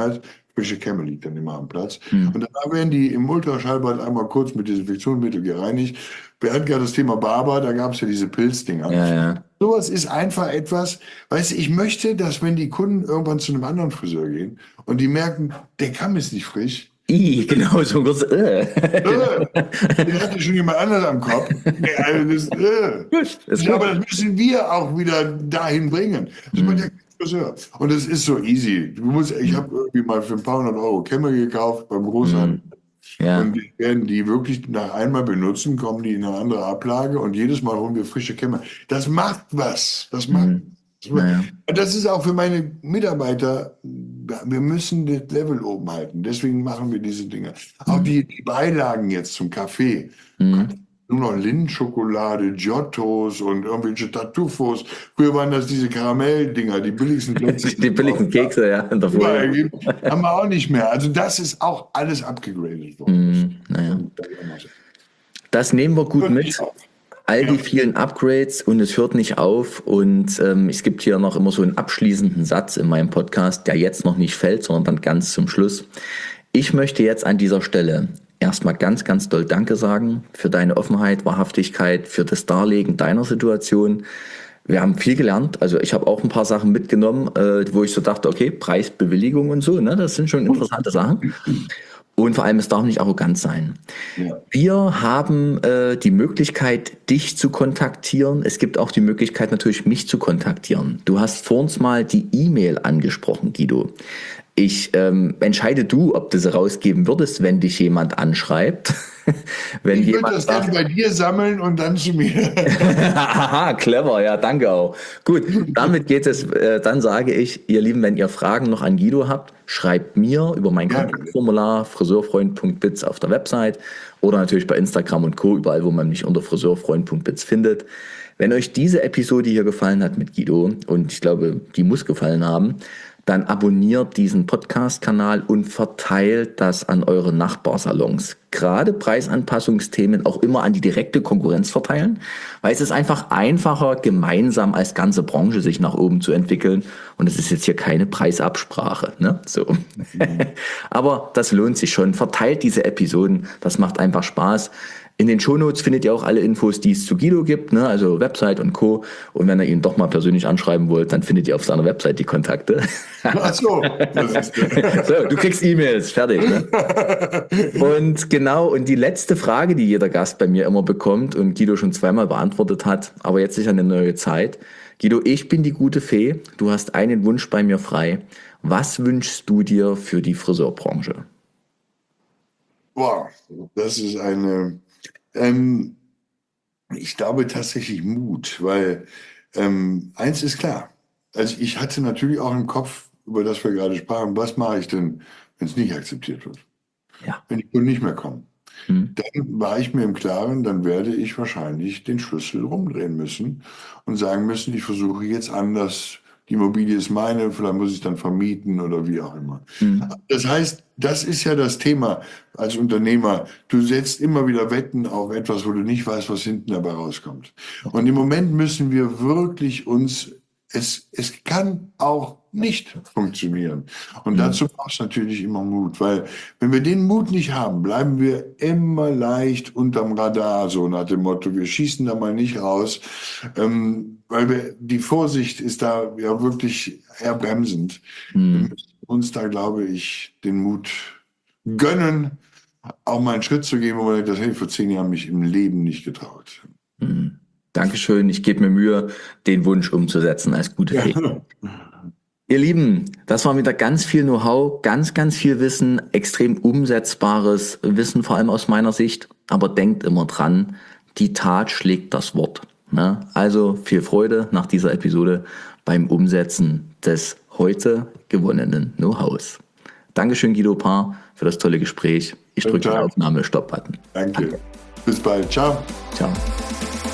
frische Kämme liegt dann immer am Platz. Hm. Und danach werden die im Ultraschallbad einmal kurz mit Desinfektionsmittel gereinigt. Wir hatten gerade das Thema Barber, da gab es ja diese Pilzdinger. Ja, ja. Sowas ist einfach etwas, weißt du, ich möchte, dass wenn die Kunden irgendwann zu einem anderen Friseur gehen und die merken, der Kamm ist nicht frisch, I, genau, so kurz. Äh. äh, den hatte schon jemand anders am Kopf. Ja, also das, äh. Gut, ist Ja, gut. aber das müssen wir auch wieder dahin bringen. Das macht ja kein Friseur. Und das ist so easy. Du musst, ich habe irgendwie mal für ein paar hundert Euro Kämme gekauft beim Großhandel. Ja. Und wir werden die wirklich nach einmal benutzen, kommen die in eine andere Ablage und jedes Mal holen wir frische Kämme. Das macht was. Das macht Mhm. Naja. Das ist auch für meine Mitarbeiter, wir müssen das Level oben halten. Deswegen machen wir diese Dinge. Auch Mhm. die, die Beilagen jetzt zum Kaffee. Mhm. Nur noch Lindschokolade, Giottos und irgendwelche Tartuffos. Früher waren das diese Karamelldinger, die billigsten Plätzchen. Die billigen Kekse, ja, in der Überall Folie. gibt, haben wir auch nicht mehr. Also das ist auch alles abgegradet worden. Mhm. Naja. Das nehmen wir gut mit. All die vielen Upgrades und es hört nicht auf und ähm, es gibt hier noch immer so einen abschließenden Satz in meinem Podcast, der jetzt noch nicht fällt, sondern dann ganz zum Schluss. Ich möchte jetzt an dieser Stelle erstmal ganz, ganz doll Danke sagen für deine Offenheit, Wahrhaftigkeit, für das Darlegen deiner Situation. Wir haben viel gelernt, also ich habe auch ein paar Sachen mitgenommen, äh, wo ich so dachte, okay, Preisbewilligung und so, ne, das sind schon interessante Sachen. Und vor allem, es darf nicht arrogant sein. Ja. Wir haben äh, die Möglichkeit, dich zu kontaktieren. Es gibt auch die Möglichkeit, natürlich mich zu kontaktieren. Du hast vor uns mal die E-Mail angesprochen, Guido. Ich ähm, entscheide du, ob du sie rausgeben würdest, wenn dich jemand anschreibt. Wenn Ich würde jemand das sagt, dann bei dir sammeln und dann zu mir. Aha, clever, ja, danke auch. Gut, damit geht es, äh, dann sage ich, ihr Lieben, wenn ihr Fragen noch an Guido habt, schreibt mir über mein Gerne. Kontaktformular friseurfreund punkt biz auf der Website oder natürlich bei Instagram und Co., überall, wo man mich unter friseurfreund punkt biz findet. Wenn euch diese Episode hier gefallen hat mit Guido, und ich glaube, die muss gefallen haben, dann abonniert diesen Podcast-Kanal und verteilt das an eure Nachbarsalons. Gerade Preisanpassungsthemen auch immer an die direkte Konkurrenz verteilen, weil es ist einfach einfacher, gemeinsam als ganze Branche sich nach oben zu entwickeln. Und es ist jetzt hier keine Preisabsprache, ne? So. Aber das lohnt sich schon. Verteilt diese Episoden, das macht einfach Spaß. In den Shownotes findet ihr auch alle Infos, die es zu Guido gibt, ne? Also Website und Co. Und wenn ihr ihn doch mal persönlich anschreiben wollt, dann findet ihr auf seiner Website die Kontakte. Ach so, das ist So, du kriegst E-Mails, fertig. Ne? Und genau, und die letzte Frage, die jeder Gast bei mir immer bekommt und Guido schon zweimal beantwortet hat, aber jetzt ist eine neue Zeit. Guido, ich bin die gute Fee, du hast einen Wunsch bei mir frei. Was wünschst du dir für die Friseurbranche? Boah, das ist eine, ähm, ich glaube tatsächlich Mut, weil ähm, eins ist klar. Also ich hatte natürlich auch im Kopf, über das wir gerade sprachen, was mache ich denn, wenn es nicht akzeptiert wird? Ja. Wenn die Kunden nicht mehr kommen. Hm. Dann war ich mir im Klaren, dann werde ich wahrscheinlich den Schlüssel rumdrehen müssen und sagen müssen, ich versuche jetzt anders, die Immobilie ist meine, vielleicht muss ich es dann vermieten oder wie auch immer. Hm. Das heißt, das ist ja das Thema als Unternehmer. Du setzt immer wieder Wetten auf etwas, wo du nicht weißt, was hinten dabei rauskommt. Und im Moment müssen wir wirklich uns, es, es kann auch nicht funktionieren. Und dazu brauchst du natürlich immer Mut, weil wenn wir den Mut nicht haben, bleiben wir immer leicht unterm Radar, so nach dem Motto, wir schießen da mal nicht raus, ähm, weil wir, die Vorsicht ist da ja wirklich eher bremsend. Hm. Wir müssen uns da, glaube ich, den Mut gönnen, auch mal einen Schritt zu gehen, wo man sagt, das hätte ich vor zehn Jahren mich im Leben nicht getraut. Hm. Dankeschön, ich gebe mir Mühe, den Wunsch umzusetzen als gute Fee. Ja. Ihr Lieben, das war wieder ganz viel Know-how, ganz, ganz viel Wissen, extrem umsetzbares Wissen, vor allem aus meiner Sicht. Aber denkt immer dran, die Tat schlägt das Wort. Ne? Also viel Freude nach dieser Episode beim Umsetzen des heute gewonnenen Know-hows. Dankeschön, Guido Paar, für das tolle Gespräch. Ich drücke den Aufnahme-Stopp-Button. Danke. Danke. Bis bald. Ciao. Ciao.